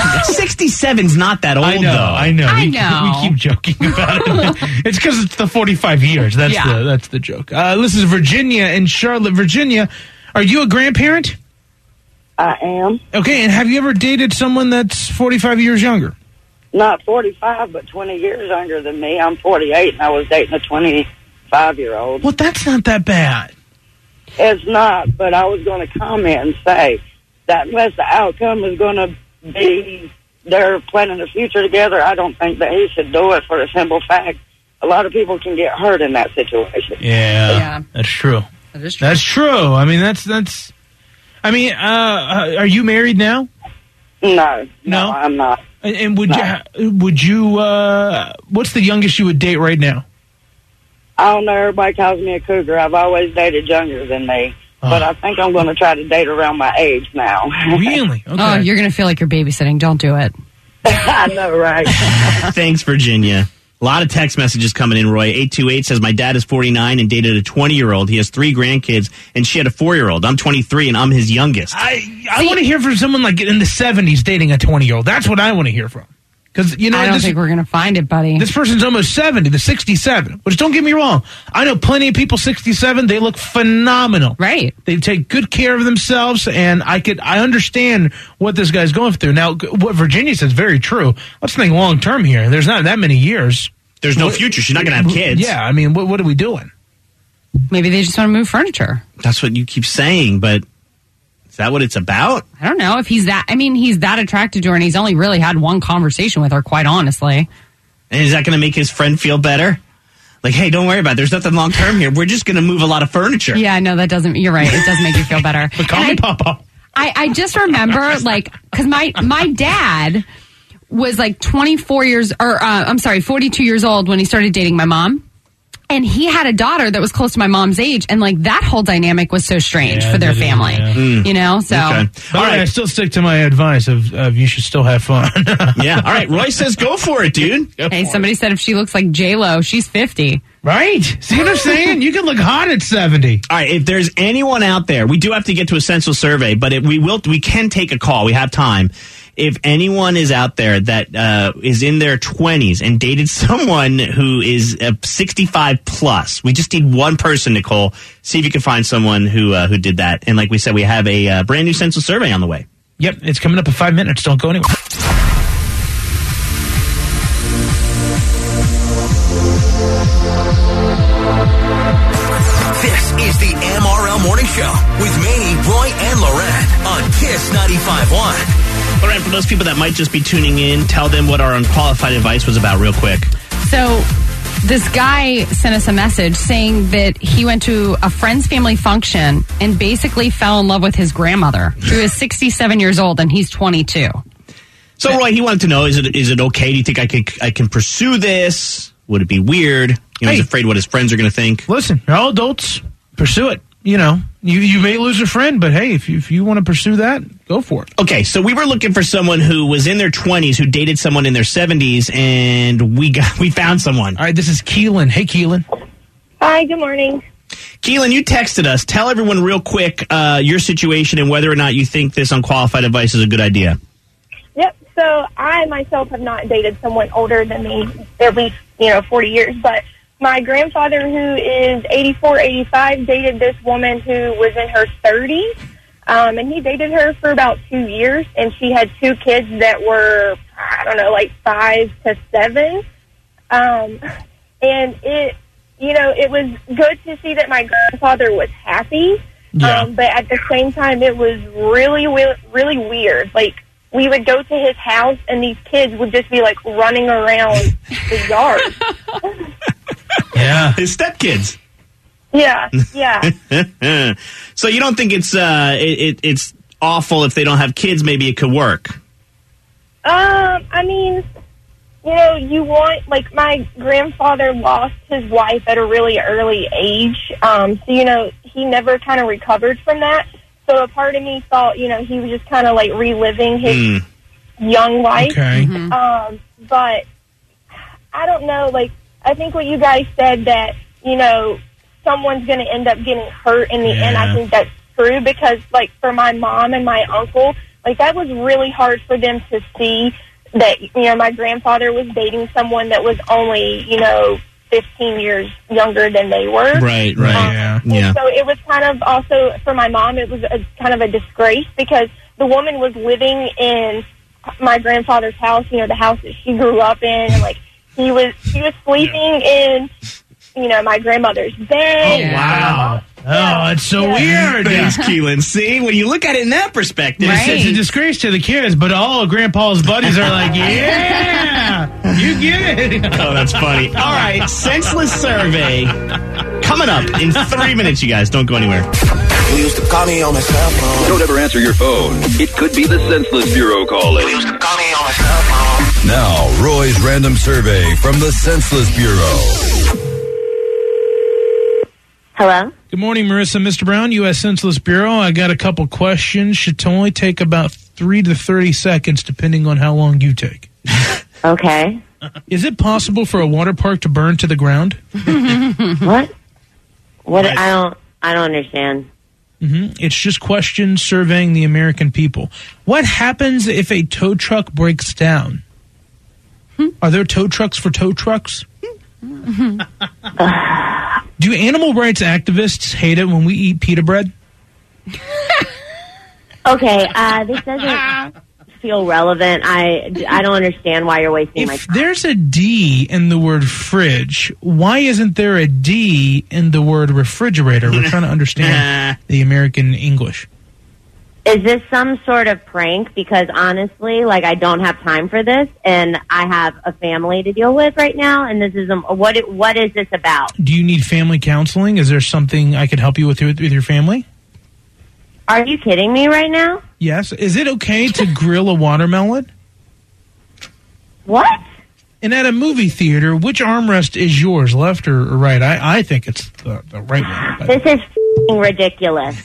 67's not that old, though. I know. I We know. keep joking about it. It's because it's the 45 years. That's the joke. This is Virginia in Charlotte, Virginia. Are you a grandparent? I am. Okay, and have you ever dated someone that's 45 years younger? Not 45, but 20 years younger than me. I'm 48, and I was dating a 25-year-old. Well, that's not that bad. It's not, but I was going to comment and say that unless the outcome is going to be they're planning a future together, I don't think that he should do it for the simple fact a lot of people can get hurt in that situation. Yeah. That's true. That is true. That's true. I mean, that's. I mean, are you married now? No, I'm not. And would you? What's the youngest you would date right now? I don't know. Everybody calls me a cougar. I've always dated younger than me, but I think I'm going to try to date around my age now. Really? Okay. Oh, you're going to feel like you're babysitting. Don't do it. I know, right? Thanks, Virginia. A lot of text messages coming in, Roy. 828 says, my dad is 49 and dated a 20-year-old. He has 3 grandkids, and she had a 4-year-old. I'm 23, and I'm his youngest. I want to hear from someone in the 70s dating a 20-year-old. That's what I want to hear from. Because, I don't think we're going to find it, buddy. This person's almost 70, the 67. Which, don't get me wrong, I know plenty of people 67, they look phenomenal. Right. They take good care of themselves, and I understand what this guy's going through. Now, what Virginia says is very true. Let's think long-term here. There's not that many years. There's no future. She's not going to have kids. Yeah, I mean, what are we doing? Maybe they just want to move furniture. That's what you keep saying, but is that what it's about? I don't know if he's that attracted to her, and he's only really had one conversation with her, quite honestly. And is that going to make his friend feel better? Like, hey, don't worry about it. There's nothing long term here. We're just going to move a lot of furniture. Yeah, no, that doesn't. You're right. It does make you feel better. But call me Papa. I just remember, because my dad was 42 years old when he started dating my mom. And he had a daughter that was close to my mom's age, and that whole dynamic was so strange for their family, you know. So, okay. All right, I still stick to my advice of you should still have fun. Yeah. All right, Roy says go for it, dude. Hey, somebody said if she looks like J-Lo, she's 50. Right? See what I'm saying? You can look hot at 70. All right, if there's anyone out there, we do have to get to a sensual survey, but we can take a call. We have time. If anyone is out there that is in their 20s and dated someone who is 65 plus, we just need one person, Nicole. See if you can find someone who did that. And like we said, we have a brand new sensual survey on the way. Yep, it's coming up in 5 minutes. Don't go anywhere. This is the MRL Morning Show with Manny, Roy, and Loren on Kiss 95.1. All right, for those people that might just be tuning in, tell them what our unqualified advice was about real quick. So this guy sent us a message saying that he went to a friend's family function and basically fell in love with his grandmother, who is 67 years old, and he's 22. So, Roy, he wanted to know, is it okay? Do you think I can pursue this? Would it be weird? He's afraid what his friends are going to think. Listen, you're all adults. Pursue it. You know, you may lose a friend, but hey, if you want to pursue that, go for it. Okay, so we were looking for someone who was in their 20s who dated someone in their 70s, and we found someone. All right, this is Keelan. Hey, Keelan. Hi, good morning. Keelan, you texted us. Tell everyone real quick your situation and whether or not you think this unqualified advice is a good idea. Yep, so I myself have not dated someone older than me, at least, 40 years, but my grandfather, who is 84, 85, dated this woman who was in her 30s, and he dated her for about 2 years, and she had two kids that were, 5 to 7. And it was good to see that my grandfather was happy, but at the same time, it was really, really weird. We would go to his house, and these kids would just be, running around the yard. Yeah, his stepkids. Yeah. So you don't think it's awful if they don't have kids? Maybe it could work. You want my grandfather lost his wife at a really early age, so he never kind of recovered from that. So a part of me thought he was just kind of reliving his young life. Okay. But I don't know. I think what you guys said that, someone's going to end up getting hurt in the end, I think that's true because, for my mom and my uncle, that was really hard for them to see that, my grandfather was dating someone that was only, 15 years younger than they were. Right, yeah. So it was kind of also, for my mom, it was kind of a disgrace because the woman was living in my grandfather's house, the house that she grew up in, and, he was sleeping in, my grandmother's bed. Oh, wow. Oh, it's so weird. Thanks, Keelan. See, when you look at it in that perspective, it's a disgrace to the kids, but all of Grandpa's buddies are like, yeah, you get it. Oh, that's funny. All right, senseless survey coming up in 3 minutes, you guys. Don't go anywhere. You used to call me on my cell phone. Don't ever answer your phone. It could be the Senseless Bureau calling. You used to call me on my cell phone. Now, Roy's random survey from the Senseless Bureau. Hello? Good morning, Marissa. Mr. Brown, U.S. Senseless Bureau. I got a couple questions. Should only take about 3 to 30 seconds, depending on how long you take. Okay. Is it possible for a water park to burn to the ground? What? I don't understand. It's just questions surveying the American people. What happens if a tow truck breaks down? Are there tow trucks for tow trucks? Do animal rights activists hate it when we eat pita bread? Okay, this doesn't feel relevant. I don't understand why you're wasting my time. There's a D in the word fridge. Why isn't there a D in the word refrigerator? We're trying to understand the American English. Is this some sort of prank? Because honestly, like, I don't have time for this, and I have a family to deal with right now, and this is what is this about? Do you need family counseling? Is there something I could help you with your family? Are you kidding me right now? Yes. Is it okay to grill a watermelon? What? And at a movie theater, which armrest is yours, left or right? I think it's the right one. This is f***ing ridiculous.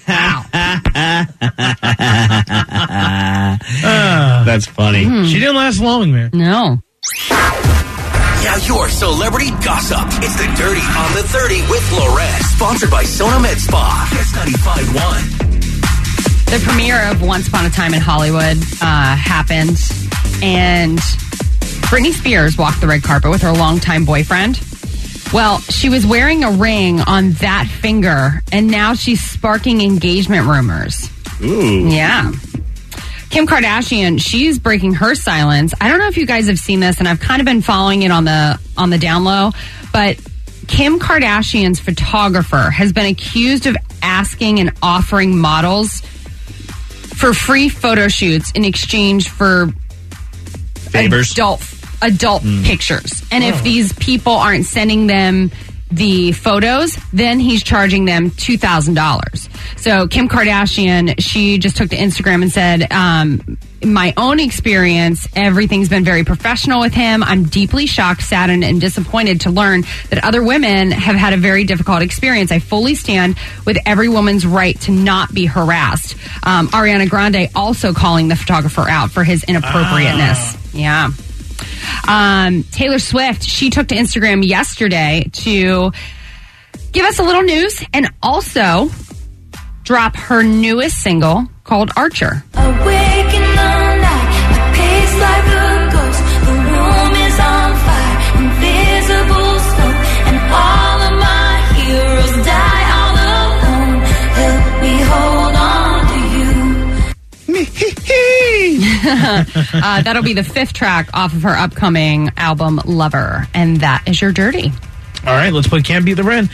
That's funny. She didn't last long, man. No. Now your celebrity gossip. It's the Dirty on the 30 with Lorette. Sponsored by Sona Med Spa. Kiss 95.1. The premiere of Once Upon a Time in Hollywood happened, and Britney Spears walked the red carpet with her longtime boyfriend. Well, she was wearing a ring on that finger, and now she's sparking engagement rumors. Ooh. Yeah. Kim Kardashian, she's breaking her silence. I don't know if you guys have seen this, and I've kind of been following it on the down low, but Kim Kardashian's photographer has been accused of asking and offering models for free photo shoots in exchange for favors, adult pictures. And if these people aren't sending them the photos, then he's charging them $2,000. So Kim Kardashian, she just took to Instagram and said, my own experience, everything's been very professional with him. I'm deeply shocked, saddened, and disappointed to learn that other women have had a very difficult experience. I fully stand with every woman's right to not be harassed. Ariana Grande also calling the photographer out for his inappropriateness. Yeah. Taylor Swift, she took to Instagram yesterday to give us a little news and also drop her newest single called Archer. Awake in the night, I pace like a ghost. The room is on fire, invisible smoke, and all of my heroes die all alone. Help me hold on to you. That'll be the 5th track off of her upcoming album Lover, and that is your Dirty. All right, let's play Can't Beat Lorraine.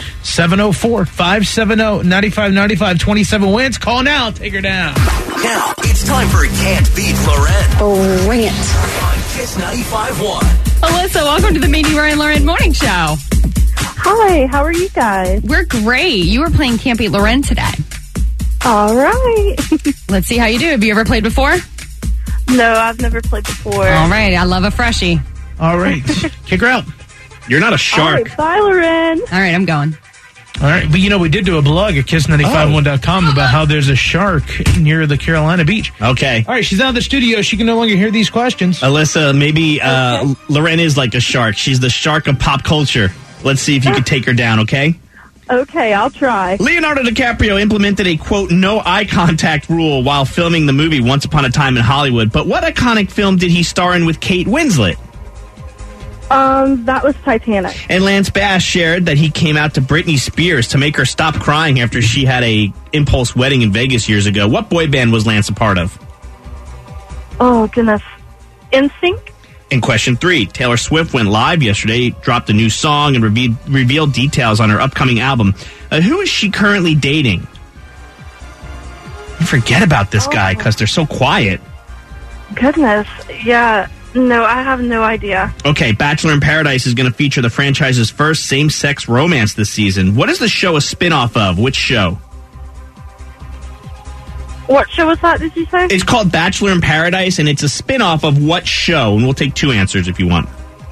704-570-9595. 27 wins. Call now. Take her down. Now, it's time for Can't Beat Lorraine. Oh, bring it. On Kiss 95.1. Alyssa, welcome to the Mindy, Ryan, Lauren Morning Show. Hi, how are you guys? We're great. You were playing Can't Beat Lorraine today. All right. Let's see how you do. Have you ever played before? No, I've never played before. All right, I love a freshie. All right, kick her out. You're not a shark. All right, bye, Loren. All right, I'm going. All right, but we did do a blog at kiss951.com about how there's a shark near the Carolina beach. Okay. All right, she's out of the studio. She can no longer hear these questions. Alyssa, maybe Lorraine is like a shark. She's the shark of pop culture. Let's see if you can take her down, okay? Okay, I'll try. Leonardo DiCaprio implemented a, quote, no eye contact rule while filming the movie Once Upon a Time in Hollywood. But what iconic film did he star in with Kate Winslet? That was Titanic. And Lance Bass shared that he came out to Britney Spears to make her stop crying after she had a impulse wedding in Vegas years ago. What boy band was Lance a part of? Oh, goodness. NSYNC? In question 3, Taylor Swift went live yesterday, dropped a new song, and revealed details on her upcoming album. Who is she currently dating? You forget about this guy because they're so quiet. Goodness. Yeah. No, I have no idea. Okay, Bachelor in Paradise is going to feature the franchise's first same-sex romance this season. What is the show a spin-off of? Which show? What show was that, did you say? It's called Bachelor in Paradise, and it's a spin-off of what show? And we'll take 2 answers if you want.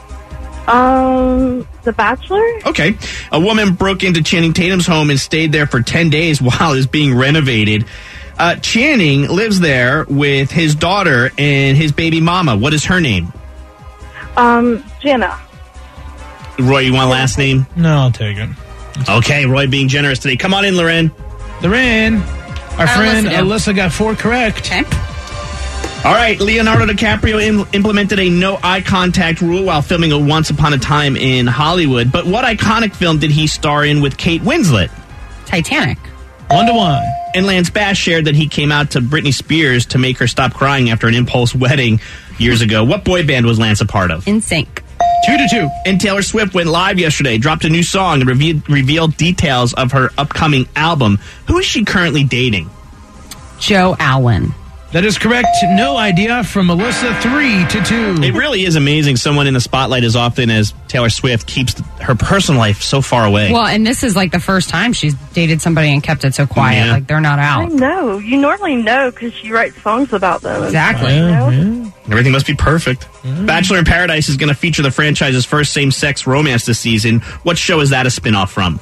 The Bachelor? Okay. A woman broke into Channing Tatum's home and stayed there for 10 days while it was being renovated. Channing lives there with his daughter and his baby mama. What is her name? Jenna. Roy, you want last name? No, I'll take it. Okay, Roy being generous today. Come on in, Lorraine. Lorraine. Our friend Alyssa got 4 correct. Okay. All right, Leonardo DiCaprio implemented a no eye contact rule while filming a Once Upon a Time in Hollywood. But what iconic film did he star in with Kate Winslet? Titanic. 1-1. And Lance Bass shared that he came out to Britney Spears to make her stop crying after an impulse wedding years ago. What boy band was Lance a part of? NSYNC. 2-2. And Taylor Swift went live yesterday, dropped a new song, and revealed details of her upcoming album. Who is she currently dating? Joe Alwyn. That is correct. No idea from Melissa. 3-2. It really is amazing someone in the spotlight as often as Taylor Swift keeps her personal life so far away. Well, and this is like the first time she's dated somebody and kept it so quiet. Yeah. Like they're not I out. know. You normally know because she writes songs about them. Exactly. You know? Everything must be perfect. Bachelor in Paradise is going to feature the franchise's first same-sex romance this season. What show is that a spinoff from?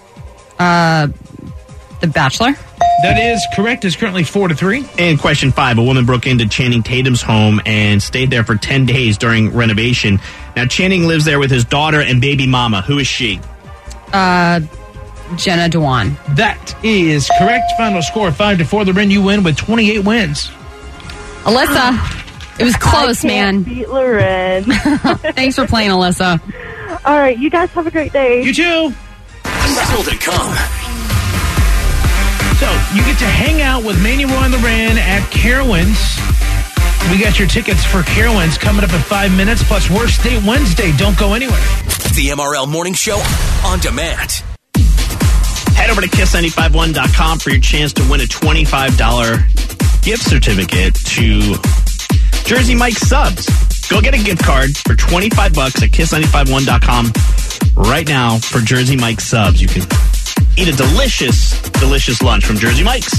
The Bachelor. That is correct. It's currently 4-3. And question 5, a woman broke into Channing Tatum's home and stayed there for 10 days during renovation. Now, Channing lives there with his daughter and baby mama. Who is she? Jenna Dewan. That is correct. Final score 5-4. Loren, you win with 28 wins. Alyssa, it was close, I can't man. beat Loren. Thanks for playing, Alyssa. All right, you guys have a great day. You too. Still to come. So, you get to hang out with Manny, Roy, and Loren at Carowinds. We got your tickets for Carowinds coming up in 5 minutes, plus Worst Date Wednesday. Don't go anywhere. The MRL Morning Show on demand. Head over to kiss951.com for your chance to win a $25 gift certificate to Jersey Mike's Subs. Go get a gift card for $25 at kiss951.com right now for Jersey Mike's Subs. You can eat a delicious, delicious lunch from Jersey Mike's.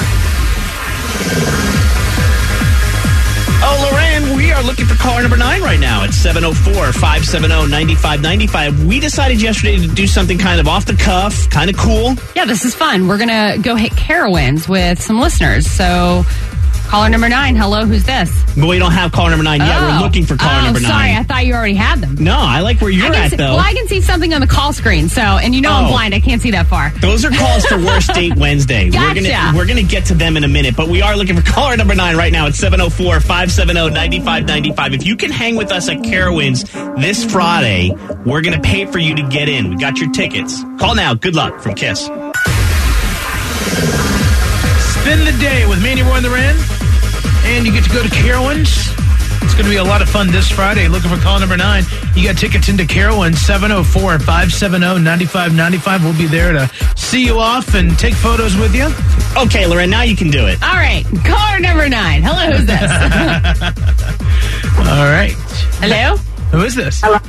Oh, Loren, we are looking for caller number 9 right now. It's 704-570-9595. We decided yesterday to do something kind of off the cuff, kind of cool. Yeah, this is fun. We're going to go hit Carowinds with some listeners. So, caller number 9. Hello, who's this? But we don't have caller number 9 yet. We're looking for caller number 9. Sorry, I thought you already had them. No, I like where you're at, though. Well, I can see something on the call screen, and you know I'm blind. I can't see that far. Those are calls for Worst Date Wednesday. Gotcha. We're gonna get to them in a minute, but we are looking for caller number 9 right now at 704-570-9595. If you can hang with us at Carowinds this Friday, we're gonna pay for you to get in. We got your tickets. Call now. Good luck from Kiss. Spend the day with Manny, Roy, and Loren. And you get to go to Carowinds. It's going to be a lot of fun this Friday. Looking for call number 9. You got tickets into Carowinds, 704-570-9595. We'll be there to see you off and take photos with you. Okay, Loren, now you can do it. All right. Caller number 9. Hello, who's this? All right. Hello? Who is this? Hello.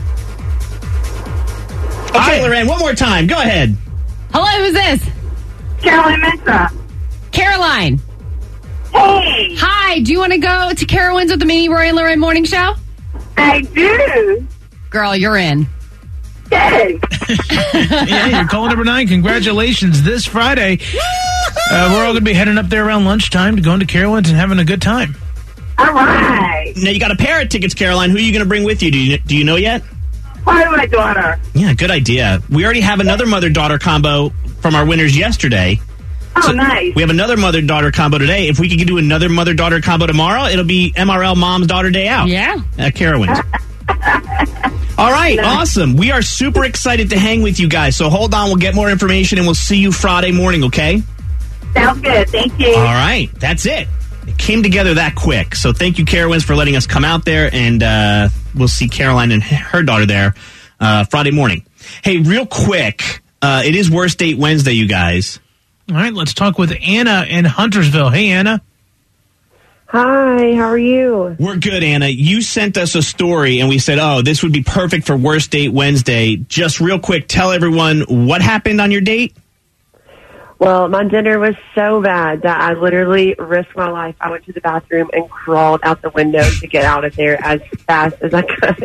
Okay, Loren, one more time. Go ahead. Hello, who's this? Caroline Mensa. Caroline. Hey. Hi, do you want to go to Carowinds with the Manny, Roy, and Loren morning show? I do. Girl, you're in. Yay. Yeah, you're calling number 9. Congratulations. This Friday, we're all going to be heading up there around lunchtime to go into Carowinds and having a good time. All right. Now, you got a pair of tickets, Caroline. Who are you going to bring with you? Do you know yet? Probably my daughter. Yeah, good idea. We already have another mother-daughter combo from our winners yesterday. Oh, nice. We have another mother-daughter combo today. If we could do another mother-daughter combo tomorrow, it'll be MRL Mom's Daughter Day Out. Yeah. At Carowinds. All right, awesome. We are super excited to hang with you guys. So hold on, we'll get more information, and we'll see you Friday morning, okay? Sounds good. Thank you. All right, that's it. It came together that quick. So thank you, Carowinds, for letting us come out there, and we'll see Caroline and her daughter there Friday morning. Hey, real quick, it is Worst Date Wednesday, you guys. All right, let's talk with Anna in Huntersville. Hey, Anna. Hi, how are you? We're good, Anna. You sent us a story, and we said, this would be perfect for Worst Date Wednesday. Just real quick, tell everyone what happened on your date. Well, my dinner was so bad that I literally risked my life. I went to the bathroom and crawled out the window to get out of there as fast as I could.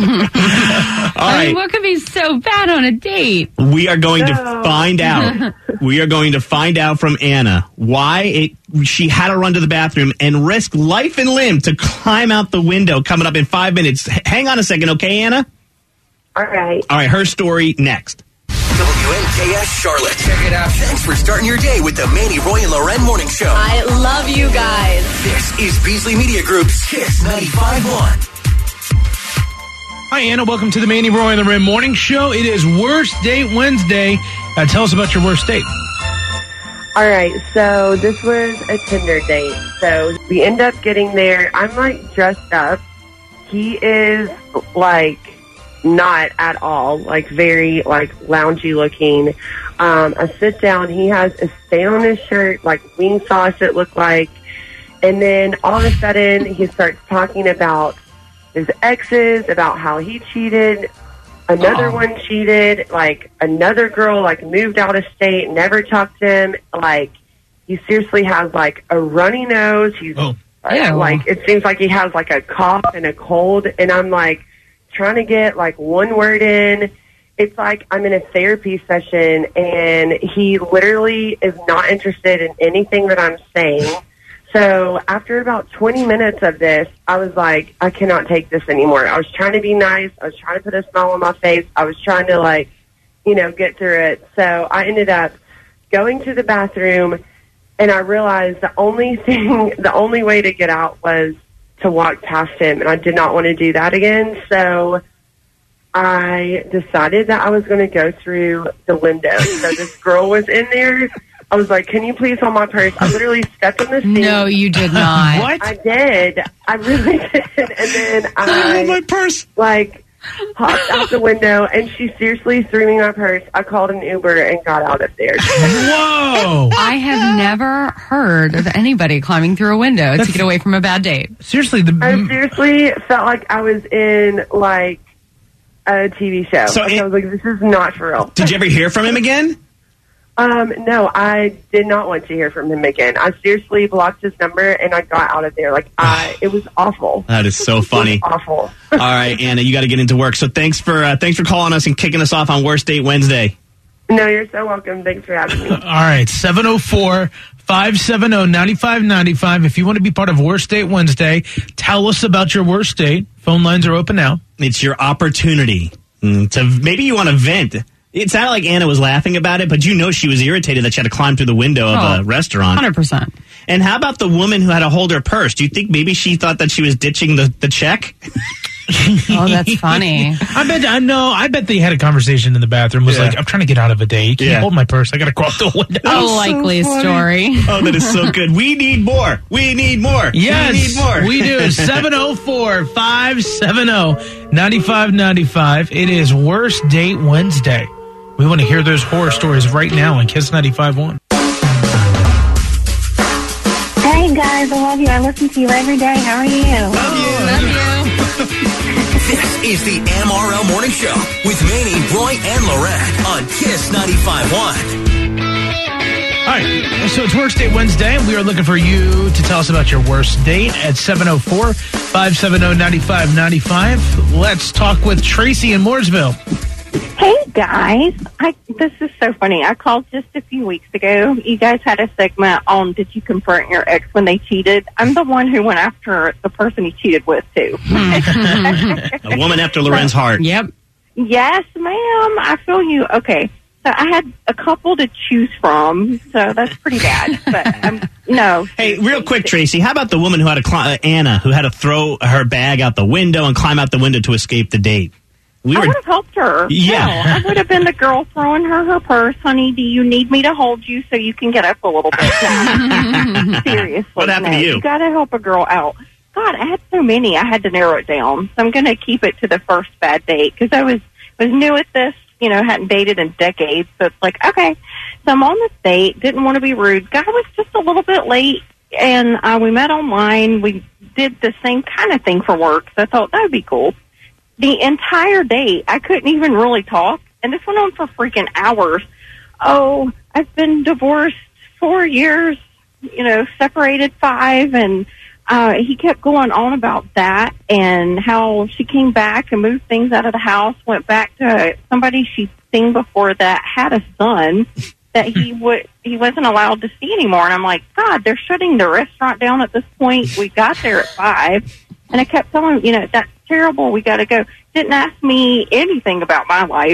I mean, what could be so bad on a date? We are going to find out. We are going to find out from Anna why she had to run to the bathroom and risk life and limb to climb out the window coming up in 5 minutes. Hang on a second, okay, Anna? All right. All right, her story next. The WNKS Charlotte. Check it out. Thanks for starting your day with the Manny, Roy, and Loren Morning Show. I love you guys. This is Beasley Media Group's Kiss 95.1. Hi, Anna. Welcome to the Manny, Roy, and Loren Morning Show. It is Worst Date Wednesday. Tell us about your worst date. All right, so this was a Tinder date. So we end up getting there. I'm like dressed up. He is like not at all, like very like loungy looking. I sit down. He has a stain on his shirt, like wing sauce it looked like. And then all of a sudden he starts talking about his exes, about how he cheated. Another one cheated, like another girl like moved out of state, never talked to him. Like he seriously has like a runny nose. He's like, it seems like he has like a cough and a cold. And I'm like trying to get like one word in. It's like I'm in a therapy session and he literally is not interested in anything that I'm saying. So after about 20 minutes of this, I was like, I cannot take this anymore. I was trying to be nice. I was trying to put a smile on my face. I was trying to like, get through it. So I ended up going to the bathroom and I realized the only way to get out was to walk past him. And I did not want to do that again. So I decided that I was going to go through the window. So this girl was in there. I was like, can you please hold my purse? I literally stepped on the seat. No, you did not. What? I did. I really did. And then my purse. Like, hopped out the window, and she seriously threw me my purse. I called an Uber and got out of there. Whoa! I have never heard of anybody climbing through a window to get away from a bad date. Seriously, I seriously felt like I was in, like, a TV show. So I was like, this is not for real. Did you ever hear from him again? No, I did not want to hear from him again. I seriously blocked his number and I got out of there. Like, it was awful. That is so funny. It was awful. All right, Anna, you got to get into work. So thanks for calling us and kicking us off on Worst Date Wednesday. No, you're so welcome. Thanks for having me. All right, 704-570-9595. If you want to be part of Worst Date Wednesday, tell us about your worst date. Phone lines are open now. It's your opportunity to maybe you want to vent. It sounded like Anna was laughing about it, but she was irritated that she had to climb through the window of a restaurant. 100%. And how about the woman who had to hold her purse? Do you think maybe she thought that she was ditching the check? Oh, that's funny. I bet they had a conversation in the bathroom. Was like, I'm trying to get out of a day. Can you hold my purse? I got to cross the window. Likely story. Oh, that is so good. We need more. We need more. Yes, we need more. We do. 704-570-9595. It is Worst Date Wednesday. We want to hear those horror stories right now on Kiss 95.1. Hey guys, I love you. I listen to you every day. How are you? Love you. This is the MRL Morning Show with Manny, Roy, and Loren on Kiss 95.1. All right, so it's Worst Date Wednesday. We are looking for you to tell us about your worst date at 704-570-9595. Let's talk with Tracy in Mooresville. Hey guys, this is so funny. I called just a few weeks ago. You guys had a segment on did you confront your ex when they cheated? I'm the one who went after the person he cheated with too. A woman after Loren's heart. Yep. Yes, ma'am. I feel you. Okay, so I had a couple to choose from, so that's pretty bad. But no. Hey, real quick, Tracy, how about the woman who had Anna, who had to throw her bag out the window and climb out the window to escape the date? I would have helped her. Yeah. No, I would have been the girl throwing her purse. Honey, do you need me to hold you so you can get up a little bit? Seriously. What happened to you? You got to help a girl out. God, I had so many. I had to narrow it down. So I'm going to keep it to the first bad date because I was new at this, hadn't dated in decades. So it's like, okay. So I'm on this date, didn't want to be rude. Guy was just a little bit late, and we met online. We did the same kind of thing for work, so I thought that would be cool. The entire day, I couldn't even really talk, and this went on for freaking hours. Oh, I've been divorced 4 years, separated 5, and he kept going on about that and how she came back and moved things out of the house, went back to somebody she'd seen before that had a son that he wasn't allowed to see anymore. And I'm like, God, they're shutting the restaurant down at this point. We got there at 5, and I kept telling him, that's terrible. We got to go. Didn't ask me anything about my life.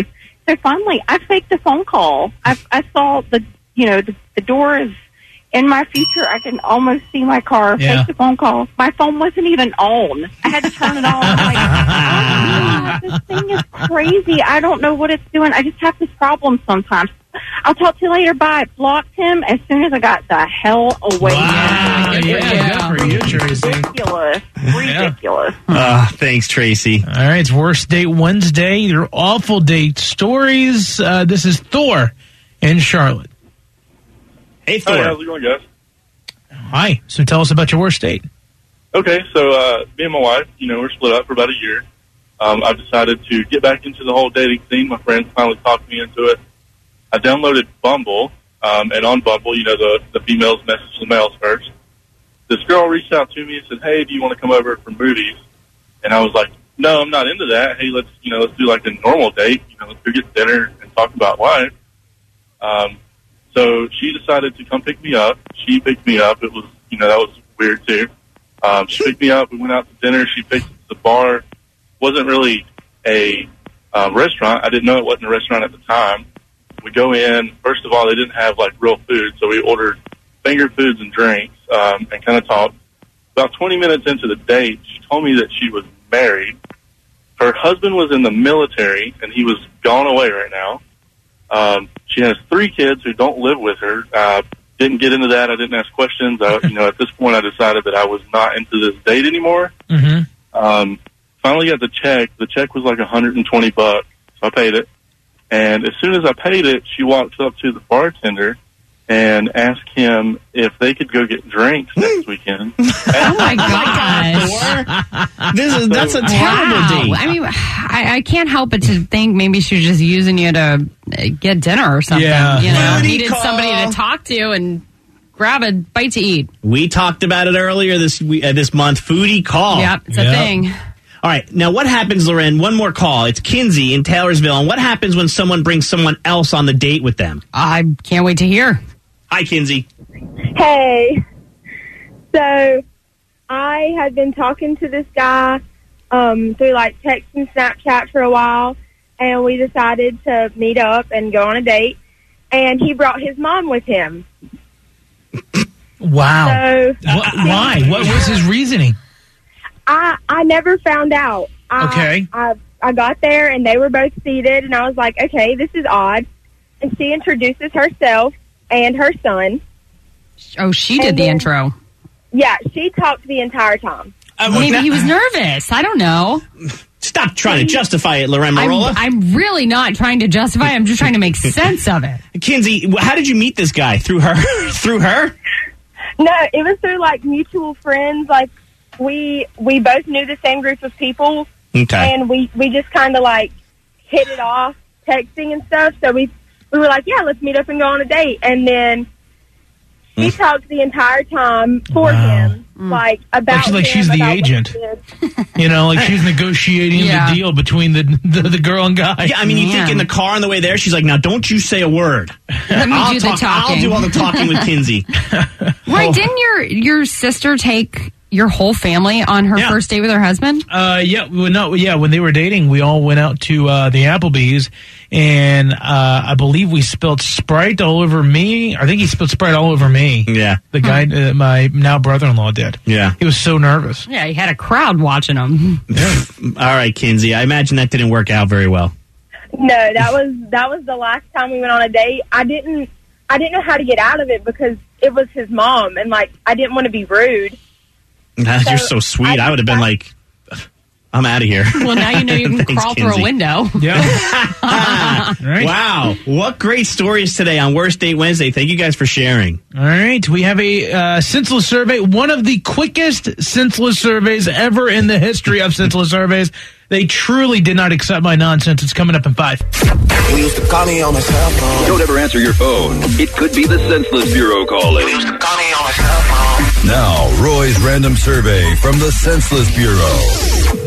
So finally, I faked a phone call. I saw the door is in my future. I can almost see my car. Yeah. Faked a phone call. My phone wasn't even on. I had to turn it off. I'm like, this thing is crazy. I don't know what it's doing. I just have this problem sometimes. I'll talk to you later. Bye. Blocked him as soon as I got the hell away. Wow. Yeah, good for you, Tracy. Ridiculous. Thanks, Tracy. All right, it's Worst Date Wednesday. Your awful date stories. This is Thor in Charlotte. Hey, Thor. Hi, how's it going, guys? Hi. So tell us about your worst date. Okay, so me and my wife, we're split up for about a year. I've decided to get back into the whole dating scene. My friends finally talked me into it. I downloaded Bumble, and on Bumble, the females message the males first. This girl reached out to me and said, "Hey, do you want to come over for movies?" And I was like, "No, I'm not into that. Hey, let's do like a normal date. Let's go get dinner and talk about life." So she decided to come pick me up. She picked me up. It was, that was weird too. She picked me up. We went out to dinner. She picked the bar. It wasn't really a restaurant. I didn't know it wasn't a restaurant at the time. We go in. First of all, they didn't have like real food, so we ordered finger foods and drinks and kind of talked. About 20 minutes into the date, she told me that she was married. Her husband was in the military, and he was gone away right now. She has 3 kids who don't live with her. Didn't get into that. I didn't ask questions. At this point, I decided that I was not into this date anymore. Mm-hmm. Finally got the check. The check was like $120, so I paid it. And as soon as I paid it, she walks up to the bartender and asked him if they could go get drinks next weekend. Oh my gosh. That's a terrible date. I mean, I can't help but to think maybe she was just using you to get dinner or something. Yeah. Needed somebody to talk to and grab a bite to eat. We talked about it earlier this month. Foodie call. Yep, it's a thing. All right. Now, what happens, Loren? One more call. It's Kinsey in Taylorsville. And what happens when someone brings someone else on the date with them? I can't wait to hear. Hi, Kinsey. Hey. So, I had been talking to this guy through like text and Snapchat for a while, and we decided to meet up and go on a date, and he brought his mom with him. Wow. So, why? What was his reasoning? I never found out. Okay. I got there, and they were both seated, and I was like, okay, this is odd. And she introduces herself and her son. Oh, she did the intro. Yeah, she talked the entire time. Maybe he was nervous. I don't know. Stop trying to justify it, Loren Marola. I'm really not trying to justify it. I'm just trying to make sense of it. Kinsey, how did you meet this guy? Through her? Through her? No, it was through, like, mutual friends. Like, we both knew the same group of people. Okay. And we just kind of, like, hit it off texting and stuff. So we were like, yeah, let's meet up and go on a date. And then she talked the entire time for him, like, about like she's the agent. She's negotiating the deal between the girl and guy. Yeah, I mean, you think in the car on the way there, she's like, now don't you say a word. Let me do the talking. I'll do all the talking with Kinsey. Right, didn't your sister take your whole family on her first date with her husband? When they were dating, we all went out to the Applebee's, and I believe we spilled Sprite all over me. I think he spilled Sprite all over me. Yeah. The guy, my now brother-in-law did. Yeah. He was so nervous. Yeah, he had a crowd watching him. All right, Kinsey, I imagine that didn't work out very well. No, that was the last time we went on a date. I didn't know how to get out of it because it was his mom, and, like, I didn't want to be rude. You're so sweet. I would have been like, I'm out of here. Well, now you know you can Thanks, crawl Kinsey. through a window. Yeah. Right. Wow. What great stories today on Worst Date Wednesday. Thank you guys for sharing. All right. We have a senseless survey, one of the quickest senseless surveys ever in the history of senseless surveys. They truly did not accept my nonsense. It's coming up in 5. You used to call me on my cell phone. Don't ever answer your phone. It could be the Senseless Bureau calling. You used to call me on my cell phone. Now, Roy's random survey from the Senseless Bureau.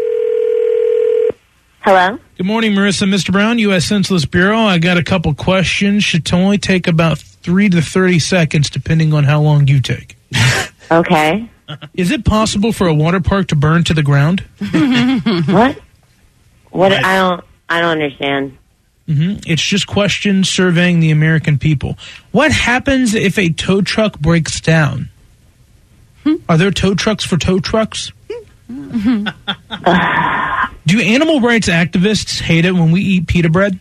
Hello? Good morning, Marissa. Mr. Brown, U.S. Senseless Bureau. I got a couple questions. Should only take about 3 to 30 seconds, depending on how long you take. Okay. Is it possible for a water park to burn to the ground? What? I don't understand. It's just questions surveying the American people. What happens if a tow truck breaks down? Are there tow trucks for tow trucks? Do animal rights activists hate it when we eat pita bread?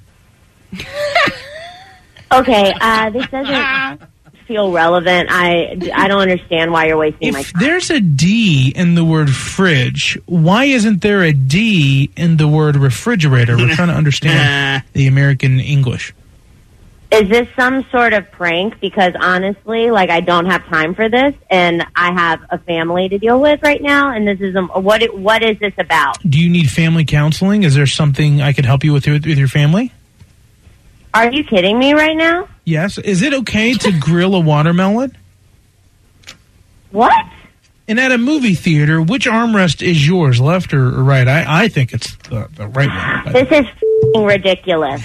Okay, this doesn't feel relevant. I don't understand why you're wasting my If time. there's a D in the word fridge, why isn't there a D in the word refrigerator? We're trying to understand the American English. Is this some sort of prank? Because honestly, like, I don't have time for this, and I have a family to deal with right now, and this is what is this about? Do you need family counseling? Is there something I could help you with your family? Are you kidding me right now? Yes. Is it okay to grill a watermelon? What? And at a movie theater, which armrest is yours, left or right? I think it's the right one. This is f***ing ridiculous.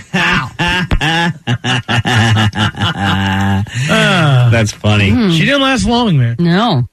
That's funny. She didn't last long, man. No.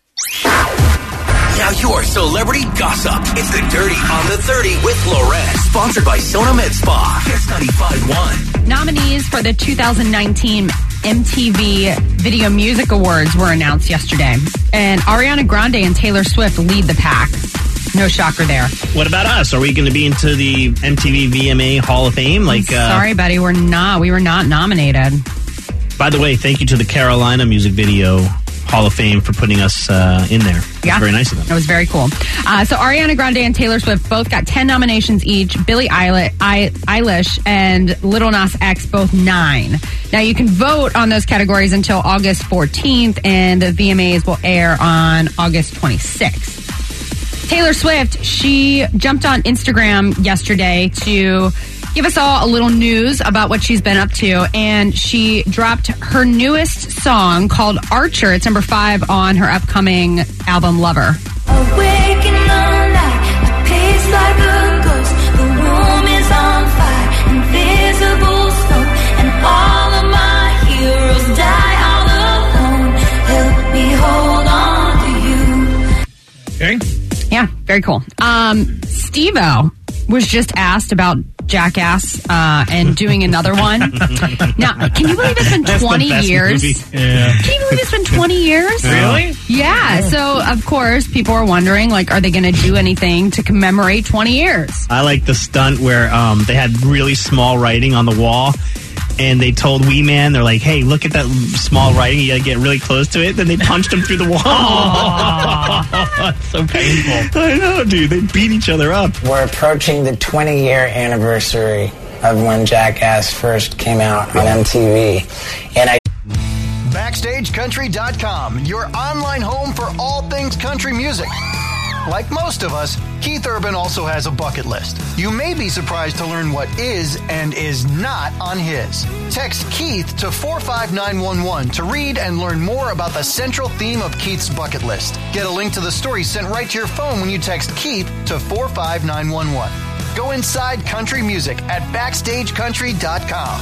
Now your celebrity gossip. It's the Dirty on the 30 with Loren. Sponsored by Sona Med Spa. Kiss 95.1. Nominees for the 2019 MTV Video Music Awards were announced yesterday. And Ariana Grande and Taylor Swift lead the pack. No shocker there. What about us? Are we going to be into the MTV VMA Hall of Fame? Sorry, buddy, we're not. We were not nominated. By the way, thank you to the Carolina Music Video Hall of Fame for putting us in there. Yeah. Very nice of them. It was very cool. So Ariana Grande and Taylor Swift both got 10 nominations each. Billie Eilish and Lil Nas X both 9. Now you can vote on those categories until August 14th, and the VMAs will air on August 26th. Taylor Swift, she jumped on Instagram yesterday to give us all a little news about what she's been up to, and she dropped her newest song called Archer. It's number 5 on her upcoming album Lover. Awake in the night, I pace like a ghost. The room is on fire, invisible smoke, and all of my heroes die all alone. Help me hold on to you. Okay. Yeah, very cool. Steve-O was just asked about Jackass and doing another one. Now, can you believe it's been 20 years? Yeah. Can you believe it's been 20 years? Really? Yeah. So, of course, people are wondering, like, are they going to do anything to commemorate 20 years? I like the stunt where they had really small writing on the wall, and they told Wee Man, they're like, hey, look at that small writing. You got to get really close to it. Then they punched him through the wall. It's so painful. I know, dude. They beat each other up. We're approaching the 20-year anniversary of when Jackass first came out on MTV. And BackstageCountry.com, your online home for all things country music. Like most of us, Keith Urban also has a bucket list. You may be surprised to learn what is and is not on his. Text Keith to 45911 to read and learn more about the central theme of Keith's bucket list. Get a link to the story sent right to your phone when you text Keith to 45911. Go inside country music at BackstageCountry.com.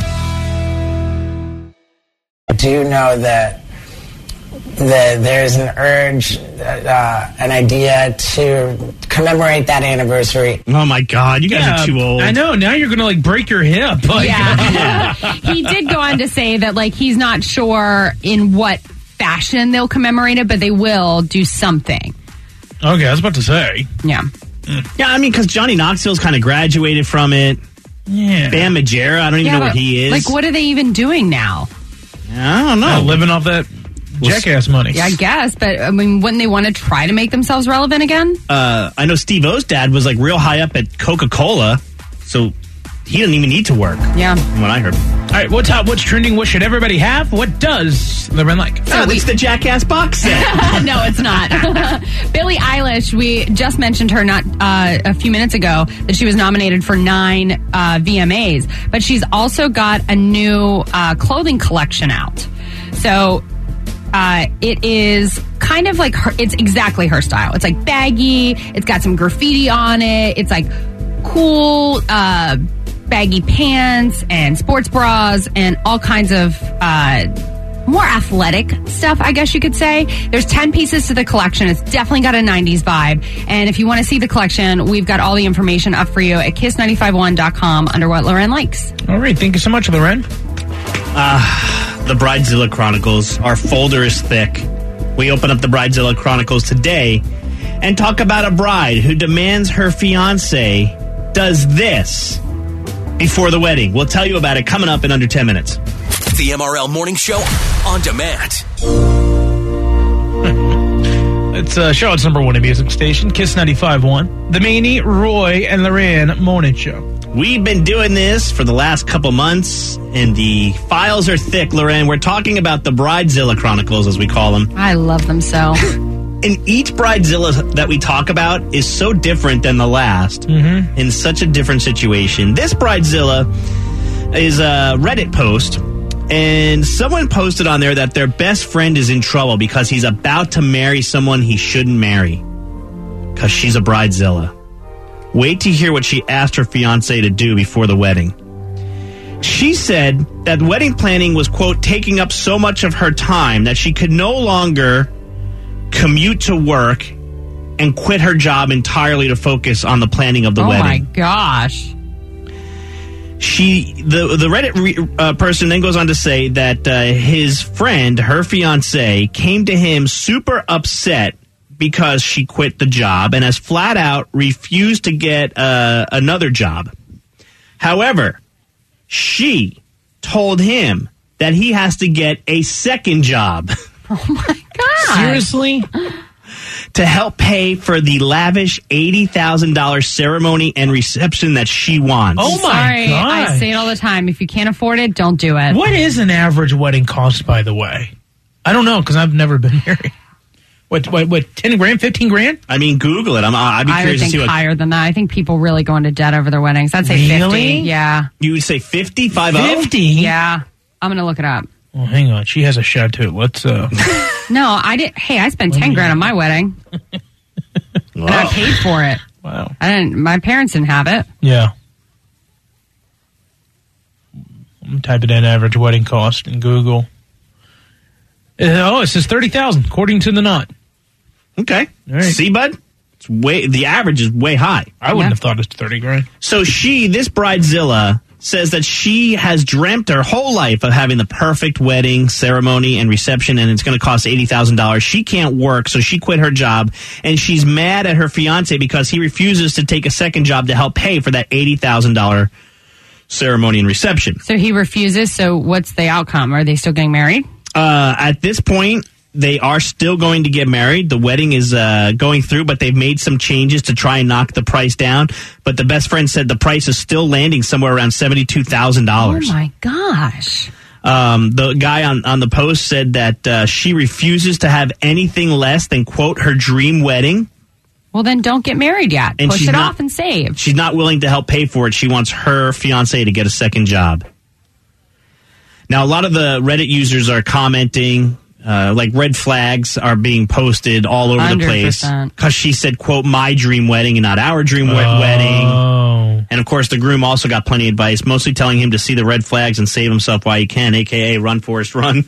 do you know that there's an urge, an idea to commemorate that anniversary. Oh my God, you guys are too old. I know. Now you're going to break your hip. He did go on to say that he's not sure in what fashion they'll commemorate it, but they will do something. Okay, I was about to say. Yeah. Yeah, I mean, because Johnny Knoxville's kind of graduated from it. Yeah. Bam Margera, I don't even know where he is. What are they even doing now? I don't know. Living off that Jackass money. Yeah, I guess, but I mean, wouldn't they want to try to make themselves relevant again? I know Steve-O's dad was real high up at Coca-Cola, so he didn't even need to work. Yeah. From what I heard. All right, what's hot? What's trending? What should everybody have? What does Lauren like? It's the Jackass box set. No, it's not. Billie Eilish, we just mentioned her not a few minutes ago that she was nominated for 9 VMAs, but she's also got a new clothing collection out. So it is kind of it's exactly her style. It's baggy. It's got some graffiti on it. It's cool baggy pants and sports bras and all kinds of more athletic stuff, I guess you could say. There's 10 pieces to the collection. It's definitely got a 90s vibe. And if you want to see the collection, we've got all the information up for you at kiss951.com under what Loren likes. All right. Thank you so much, Loren. The Bridezilla Chronicles. Our folder is thick. We open up the Bridezilla Chronicles today and talk about a bride who demands her fiancé does this before the wedding. We'll tell you about it coming up in under 10 minutes. The MRL Morning Show on demand. It's a show. It's number one in music station, Kiss 95.1. The Manny, Roy, and Loren Morning Show. We've been doing this for the last couple months, and the files are thick, Loren. We're talking about the Bridezilla Chronicles, as we call them. I love them so. And each Bridezilla that we talk about is so different than the last, in such a different situation. This Bridezilla is a Reddit post, and someone posted on there that their best friend is in trouble because he's about to marry someone he shouldn't marry because she's a Bridezilla. Wait to hear what she asked her fiancé to do before the wedding. She said that wedding planning was, quote, taking up so much of her time that she could no longer commute to work and quit her job entirely to focus on the planning of the wedding. Oh, my gosh. The Reddit person then goes on to say that his friend, her fiancé, came to him super upset because she quit the job and has flat out refused to get another job. However, she told him that he has to get a second job. Oh, my God. Seriously? To help pay for the lavish $80,000 ceremony and reception that she wants. Oh, my Sorry, God. I say it all the time. If you can't afford it, don't do it. What is an average wedding cost, by the way? I don't know, because I've never been married. What, 10 grand, 15 grand? I mean, Google it. I'd be I would curious to think see what... higher than that. I think people really go into debt over their weddings. I'd say 50. Really? Yeah. You would say 50? 50? 50? Yeah. I'm going to look it up. Well, hang on. She has a chateau. Let's, No, I didn't. Hey, I spent 10 grand on my wedding. And I paid for it. Wow. My parents didn't have it. Yeah. I'm typing in average wedding cost in Google. It says 30,000 according to the Knot. Okay. All right. See, bud? The average is way high. I wouldn't have thought it was 30 grand. So this Bridezilla, says that she has dreamt her whole life of having the perfect wedding ceremony and reception, and it's going to cost $80,000. She can't work, so she quit her job, and she's mad at her fiancé because he refuses to take a second job to help pay for that $80,000 ceremony and reception. So he refuses, so what's the outcome? Are they still getting married? At this point, they are still going to get married. The wedding is going through, but they've made some changes to try and knock the price down. But the best friend said the price is still landing somewhere around $72,000. Oh, my gosh. The guy on the post said that she refuses to have anything less than, quote, her dream wedding. Well, then don't get married yet. And Push she's it not- off and save. She's not willing to help pay for it. She wants her fiancé to get a second job. Now, a lot of the Reddit users are commenting, like red flags are being posted all over the place. 100%. Because she said, quote, my dream wedding and not our dream wedding. And, of course, the groom also got plenty of advice, mostly telling him to see the red flags and save himself while he can, a.k.a. run, Forrest, run.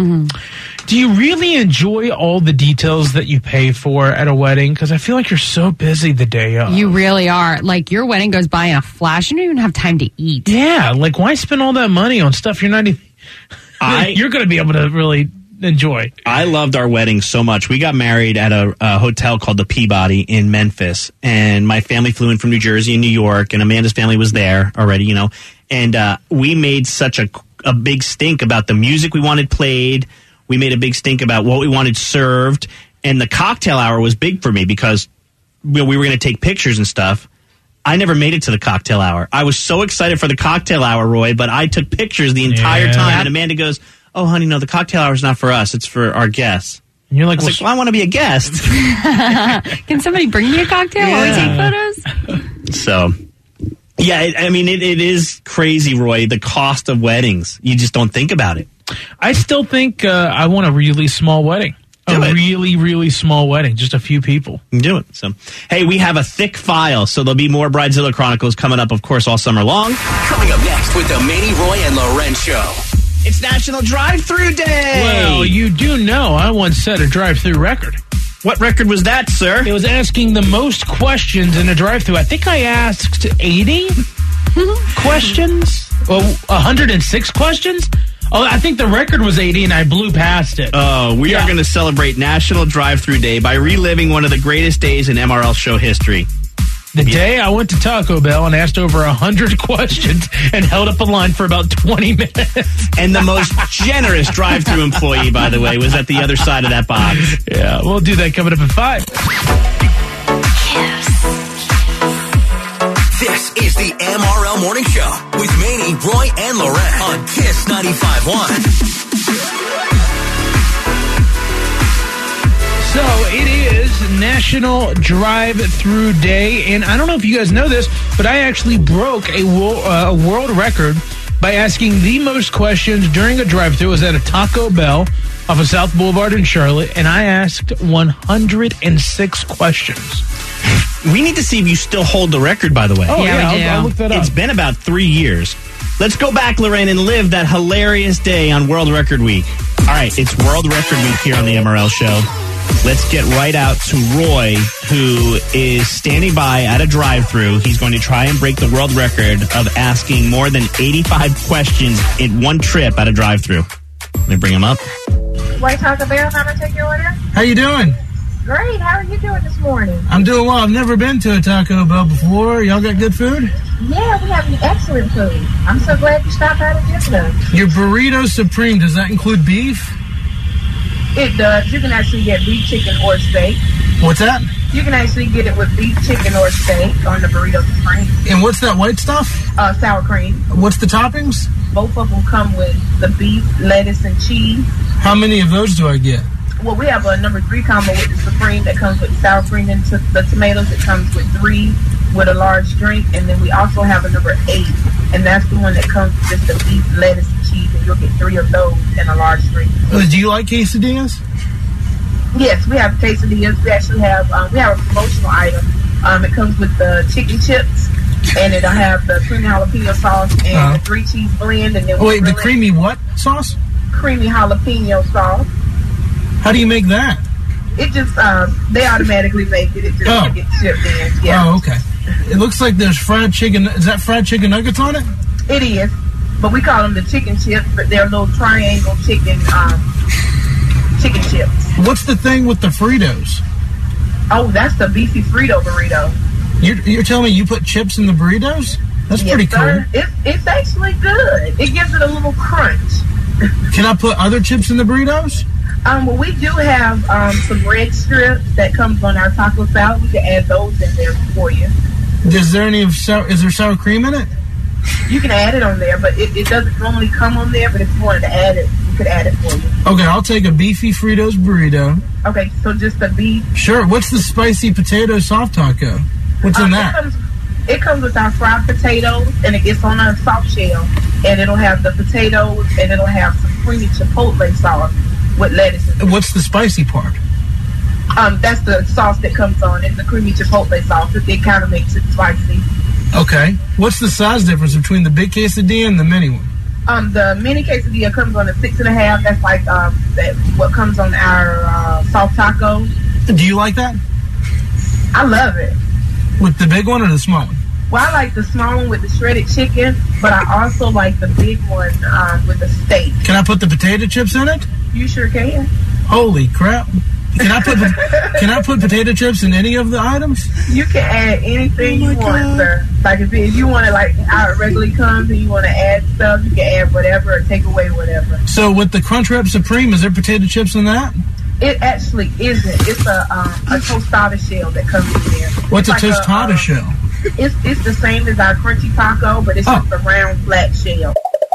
Do you really enjoy all the details that you pay for at a wedding? Because I feel like you're so busy the day of. You really are. Like, your wedding goes by in a flash. You don't even have time to eat. Yeah, like, why spend all that money on stuff you're not even... you're going to be able to really enjoy. I loved our wedding so much. We got married at a hotel called the Peabody in Memphis, and my family flew in from New Jersey and New York, and Amanda's family was there already, you know. And we made such a big stink about the music we wanted played. We made a big stink about what we wanted served, and the cocktail hour was big for me because we were going to take pictures and stuff. I never made it to the cocktail hour. I was so excited for the cocktail hour, Roy, but I took pictures the entire time, and Amanda goes, oh, honey, no, the cocktail hour is not for us. It's for our guests. And you're like, I want to be a guest. Can somebody bring me a cocktail while we take photos? So, yeah, it is crazy, Roy, the cost of weddings. You just don't think about it. I still think I want a really small wedding. Really, really small wedding. Just a few people. You can do it. So, hey, we have a thick file, so there'll be more Bridezilla Chronicles coming up, of course, all summer long. Coming up next with the Manny, Roy, and Loren Show. It's National Drive-Thru Day. Well, you do know I once set a drive-thru record. What record was that, sir? It was asking the most questions in a drive-thru. I think I asked 80 questions. Well, 106 questions? Oh, I think the record was 80 and I blew past it. Oh, we are going to celebrate National Drive-Thru Day by reliving one of the greatest days in MRL show history. The day I went to Taco Bell and asked over 100 questions and held up a line for about 20 minutes. And the most generous drive-thru employee, by the way, was at the other side of that box. Yeah, we'll do that coming up at 5. This is the MRL Morning Show with Manny, Roy, and Lorette on Kiss 95.1. So it is National Drive-Thru Day, and I don't know if you guys know this, but I actually broke a world record by asking the most questions during a drive-thru. It was at a Taco Bell off of South Boulevard in Charlotte, and I asked 106 questions. We need to see if you still hold the record, by the way. Oh, yeah, I'll look that up. It's been about 3 years. Let's go back, Lorraine, and live that hilarious day on World Record Week. All right, it's World Record Week here on the MRL Show. Let's get right out to Roy, who is standing by at a drive-thru. He's going to try and break the world record of asking more than 85 questions in one trip at a drive-thru. Let me bring him up. White Taco Bell, how may I take your order? How you doing? Great. How are you doing this morning? I'm doing well. I've never been to a Taco Bell before. Y'all got good food? Yeah, we have excellent food. I'm so glad you stopped by to visit us. Your Burrito Supreme, does that include beef? It does. You can actually get beef, chicken, or steak. What's that? You can actually get it with beef, chicken, or steak on the Burrito Supreme. And what's that white stuff? Sour cream. What's the toppings? Both of them come with the beef, lettuce, and cheese. How many of those do I get? Well, we have a number 3 combo with the Supreme that comes with sour cream and the tomatoes. It comes with 3 with a large drink. And then we also have a number 8. And that's the one that comes with just the beef, lettuce, and cheese. And you'll get 3 of those and a large drink. Do you like quesadillas? Yes, we have quesadillas. We actually have we have a promotional item. It comes with the chicken chips. And it'll have the creamy jalapeno sauce and the 3 cheese blend. And then the creamy what sauce? Creamy jalapeno sauce. How do you make that? It just, they automatically make it. It just gets shipped in. Yeah. Oh, okay. It looks like there's fried chicken. Is that fried chicken nuggets on it? It is. But we call them the chicken chips, but they're little triangle chicken chips. What's the thing with the Fritos? Oh, that's the beefy Frito burrito. You're telling me you put chips in the burritos? That's pretty cool. It's actually good. It gives it a little crunch. Can I put other chips in the burritos? Well, we do have some red strips that comes on our taco salad. We can add those in there for you. Is there sour cream in it? You can add it on there, but it doesn't normally come on there. But if you wanted to add it, we could add it for you. Okay, I'll take a beefy Fritos burrito. Okay, so just the beef. Sure. What's the spicy potato soft taco? What's in that? It comes with our fried potatoes, and it gets on a soft shell. And it'll have the potatoes, and it'll have some creamy chipotle sauce with lettuce. What's the spicy part? That's the sauce that comes on it, the creamy chipotle sauce. It kind of makes it spicy. Okay. What's the size difference between the big quesadilla and the mini one? The mini quesadilla comes on a 6.5. That's like what comes on our soft taco. Do you like that? I love it. With the big one or the small one? Well, I like the small one with the shredded chicken, but I also like the big one with the steak. Can I put the potato chips in it? You sure can. Holy crap. Can I put potato chips in any of the items? You can add anything you want, sir. Like if you want to, like how it regularly comes and you want to add stuff, you can add whatever or take away whatever. So with the Crunchwrap Supreme, is there potato chips in that? It actually isn't. It's a tostada shell that comes in there. What's a tostada shell? It's the same as our crunchy taco, but it's just a round, flat shell.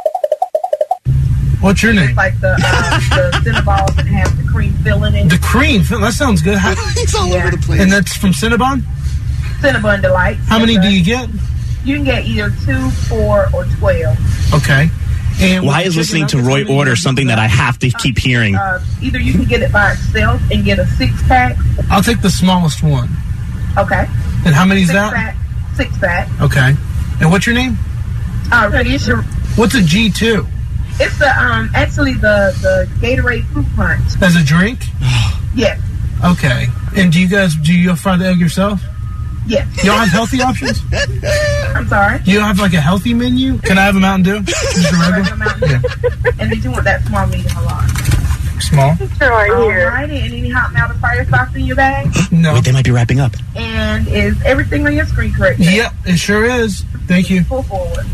What's your name? It's like the Cinnabons that have the cream filling in it. The cream filling? That sounds good. It's all over the place. And that's from Cinnabon? Cinnabon Delight. How many do you get? You can get either 2, 4, or 12. Okay. And why is listening to Roy order something that I have to keep hearing? Either you can get it by itself and get a 6-pack. I'll take the smallest one. Okay. And how many is that? 6-pack. Okay. And what's your name? Felicia. What's a G2? It's the actually the Gatorade fruit punch. As a drink? Yes. Okay. And do you fry the egg yourself? Yes. You don't have healthy options? I'm sorry? You don't have like a healthy menu? Can I have a Mountain Dew? Just a regular? Yeah. And did you want that small, medium, or large? Small. Alrighty, and any hot melt fire sauce in your bag? No. Wait, they might be wrapping up. And is everything on your screen correct? Yep, it sure is. Thank you. Pull forward.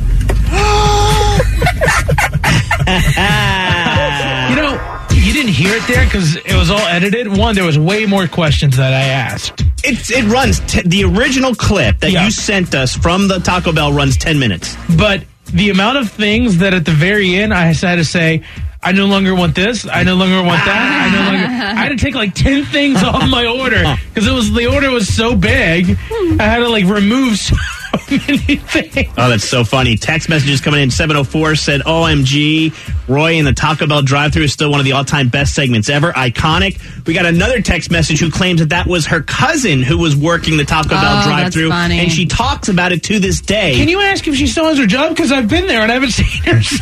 You know, you didn't hear it there because it was all edited. One, there was way more questions that I asked. It runs, the original clip that you sent us from the Taco Bell runs 10 minutes. But the amount of things that at the very end I had to say, I no longer want this, I no longer want that, I had to take like 10 things off my order because the order was so big, I had to like remove so many things. Oh, that's so funny. Text messages coming in. 704 said, OMG, Roy in the Taco Bell drive-thru is still one of the all-time best segments ever. Iconic. We got another text message who claims that was her cousin who was working the Taco Bell drive-thru, and she talks about it to this day. Can you ask if she still has her job? Because I've been there and I haven't seen her since.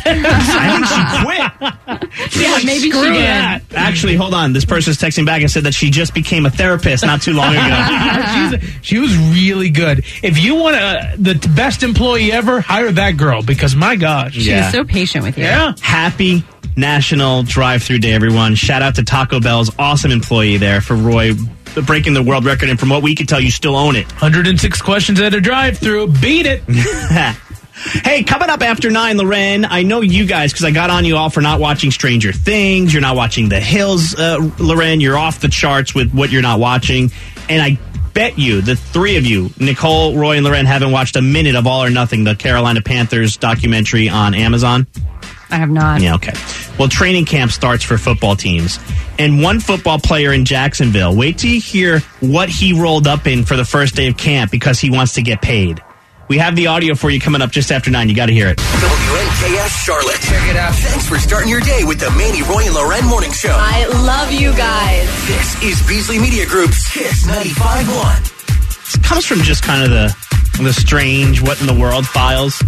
I think she quit. Yeah, maybe she did. That. Actually, hold on. This person's texting back and said that she just became a therapist not too long ago. She was really good. If you want the best employee ever, hire that girl because my gosh. She was so patient with you. Yeah. Happy National Drive-Thru Day, everyone. Shout out to Taco Bell's awesome employee there for Roy breaking the world record. And from what we can tell, you still own it. 106 questions at a drive-thru. Beat it. Hey, coming up after 9, Loren, I know you guys, because I got on you all for not watching Stranger Things. You're not watching The Hills, Loren. You're off the charts with what you're not watching. And I bet you, the three of you, Nicole, Roy, and Loren, haven't watched a minute of All or Nothing, the Carolina Panthers documentary on Amazon. I have not. Yeah, okay. Well, training camp starts for football teams. And one football player in Jacksonville, wait till you hear what he rolled up in for the first day of camp because he wants to get paid. We have the audio for you coming up just after 9. You got to hear it. WNKS Charlotte. Check it out. Thanks for starting your day with the Manny, Roy, and Loren Morning Show. I love you guys. This is Beasley Media Group's Kiss 95.1. It comes from just kind of the strange what in the world files.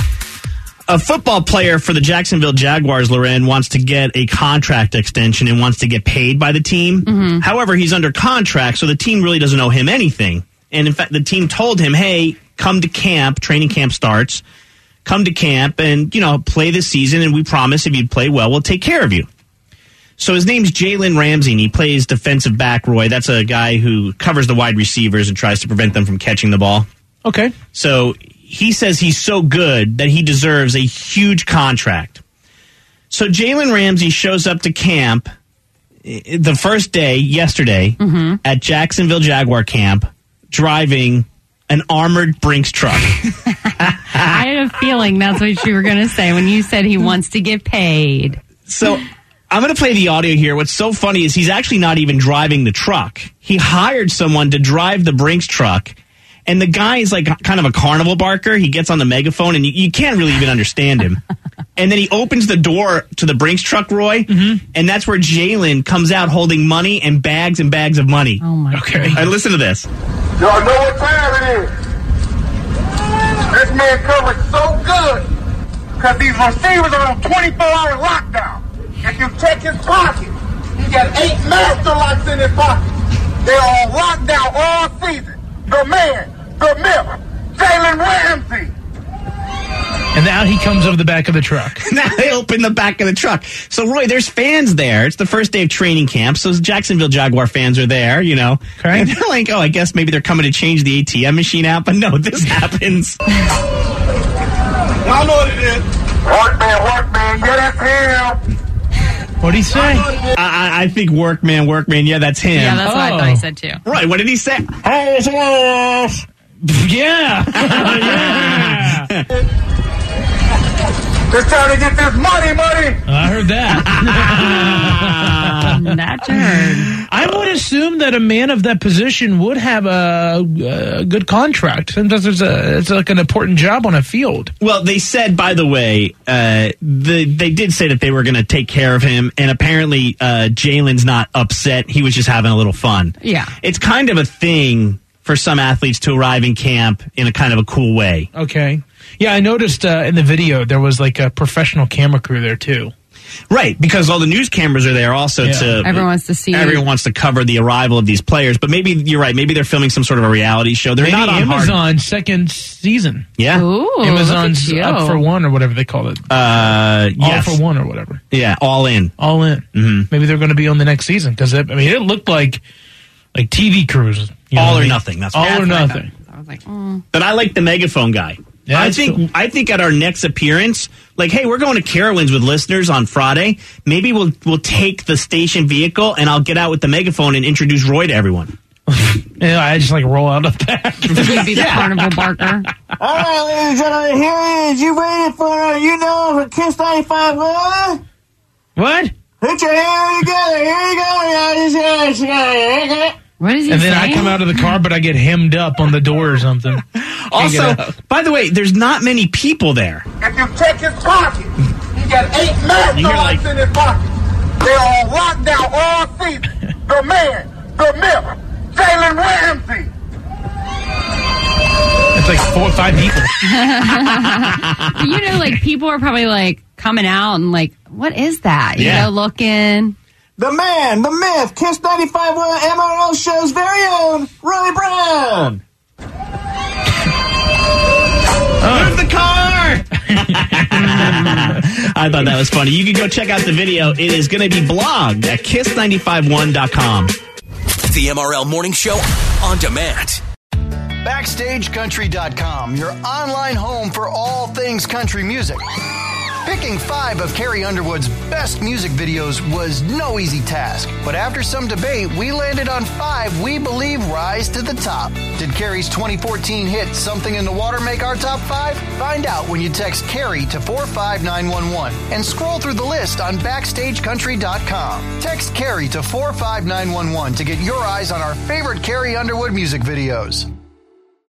A football player for the Jacksonville Jaguars, Loren, wants to get a contract extension and wants to get paid by the team. Mm-hmm. However, he's under contract, so the team really doesn't owe him anything. And in fact, the team told him, hey, come to camp, training camp starts, come to camp and, play this season, and we promise if you play well, we'll take care of you. So his name's Jalen Ramsey, and he plays defensive back, Roy. That's a guy who covers the wide receivers and tries to prevent them from catching the ball. Okay. So he says he's so good that he deserves a huge contract. So Jalen Ramsey shows up to camp the first day, yesterday, at Jacksonville Jaguar camp, driving an armored Brinks truck. I had a feeling that's what you were going to say when you said he wants to get paid. So I'm going to play the audio here. What's so funny is he's actually not even driving the truck. He hired someone to drive the Brinks truck. And the guy is like kind of a carnival barker. He gets on the megaphone and you can't really even understand him. And then he opens the door to the Brinks truck, Roy. And that's where Jalen comes out holding money and bags of money. Oh, my God. And listen to this. Y'all know what time it is. This man covered so good because these receivers are on 24-hour lockdown. If you check his pocket, he got 8 master locks in his pocket. They're on lockdown all season. The man, the myth, Jalen Ramsey. And now he comes over the back of the truck. Now they open the back of the truck. So, Roy, there's fans there. It's the first day of training camp, so Jacksonville Jaguar fans are there, Okay. And they're like, I guess maybe they're coming to change the ATM machine out. But no, this happens. I know what it is. Workman. Yeah, that's him. What'd he say? I think workman. Yeah, that's him. Yeah, that's what I thought he said, too. Right, what did he say? Yeah. It's time to get this money. I heard that. That you heard. I would assume that a man of that position would have a good contract. Sometimes it's like an important job on a field. Well, they said, by the way, they did say that they were going to take care of him, and apparently Jalen's not upset. He was just having a little fun. Yeah. It's kind of a thing for some athletes to arrive in camp in a kind of a cool way. Okay. Yeah, I noticed in the video there was like a professional camera crew there too. Right, because all the news cameras are there also to... Everyone wants to see. Everyone wants to cover the arrival of these players, but maybe you're right. Maybe they're filming some sort of a reality show. They're Maybe not on Amazon's second season. Yeah. Ooh, Amazon's look at you. Up for One or whatever they call it. Yes. All for One or whatever. Yeah, All In. All In. Mm-hmm. Maybe they're going to be on the next season because it looked like TV crews. All or nothing. That's all what or nothing. I was like, But I like the megaphone guy. Yeah, I think at our next appearance, like, hey, we're going to Carowinds with listeners on Friday. Maybe we'll take the station vehicle and I'll get out with the megaphone and introduce Roy to everyone. Yeah, I just like roll out of the back. You'd be the carnival barker. All right, ladies and gentlemen, here it is. You ready for Kiss 95 One? What? Put your hands together. Here you go. What is he And then saying? I come out of the car, but I get hemmed up on the door or something. Also, by the way, there's not many people there. If you check his pocket, he got 8 mask dogs in his pocket. They're on lockdown all season. The man, the myth, Jalen Ramsey. It's like 4 or 5 people. You know, like, people are probably, like, coming out and, like, what is that? You Yeah. know, looking. The man, the myth, Kiss 95 One MRL show's very own, Roy Brown. Move the car! I thought that was funny. You can go check out the video. It is going to be blogged at kiss951.com. The MRL Morning Show on demand. BackstageCountry.com, your online home for all things country music. Picking 5 of Carrie Underwood's best music videos was no easy task, but after some debate, we landed on 5 we believe rise to the top. Did Carrie's 2014 hit Something in the Water make our top 5? Find out when you text Carrie to 45911 and scroll through the list on BackstageCountry.com. Text Carrie to 45911 to get your eyes on our favorite Carrie Underwood music videos.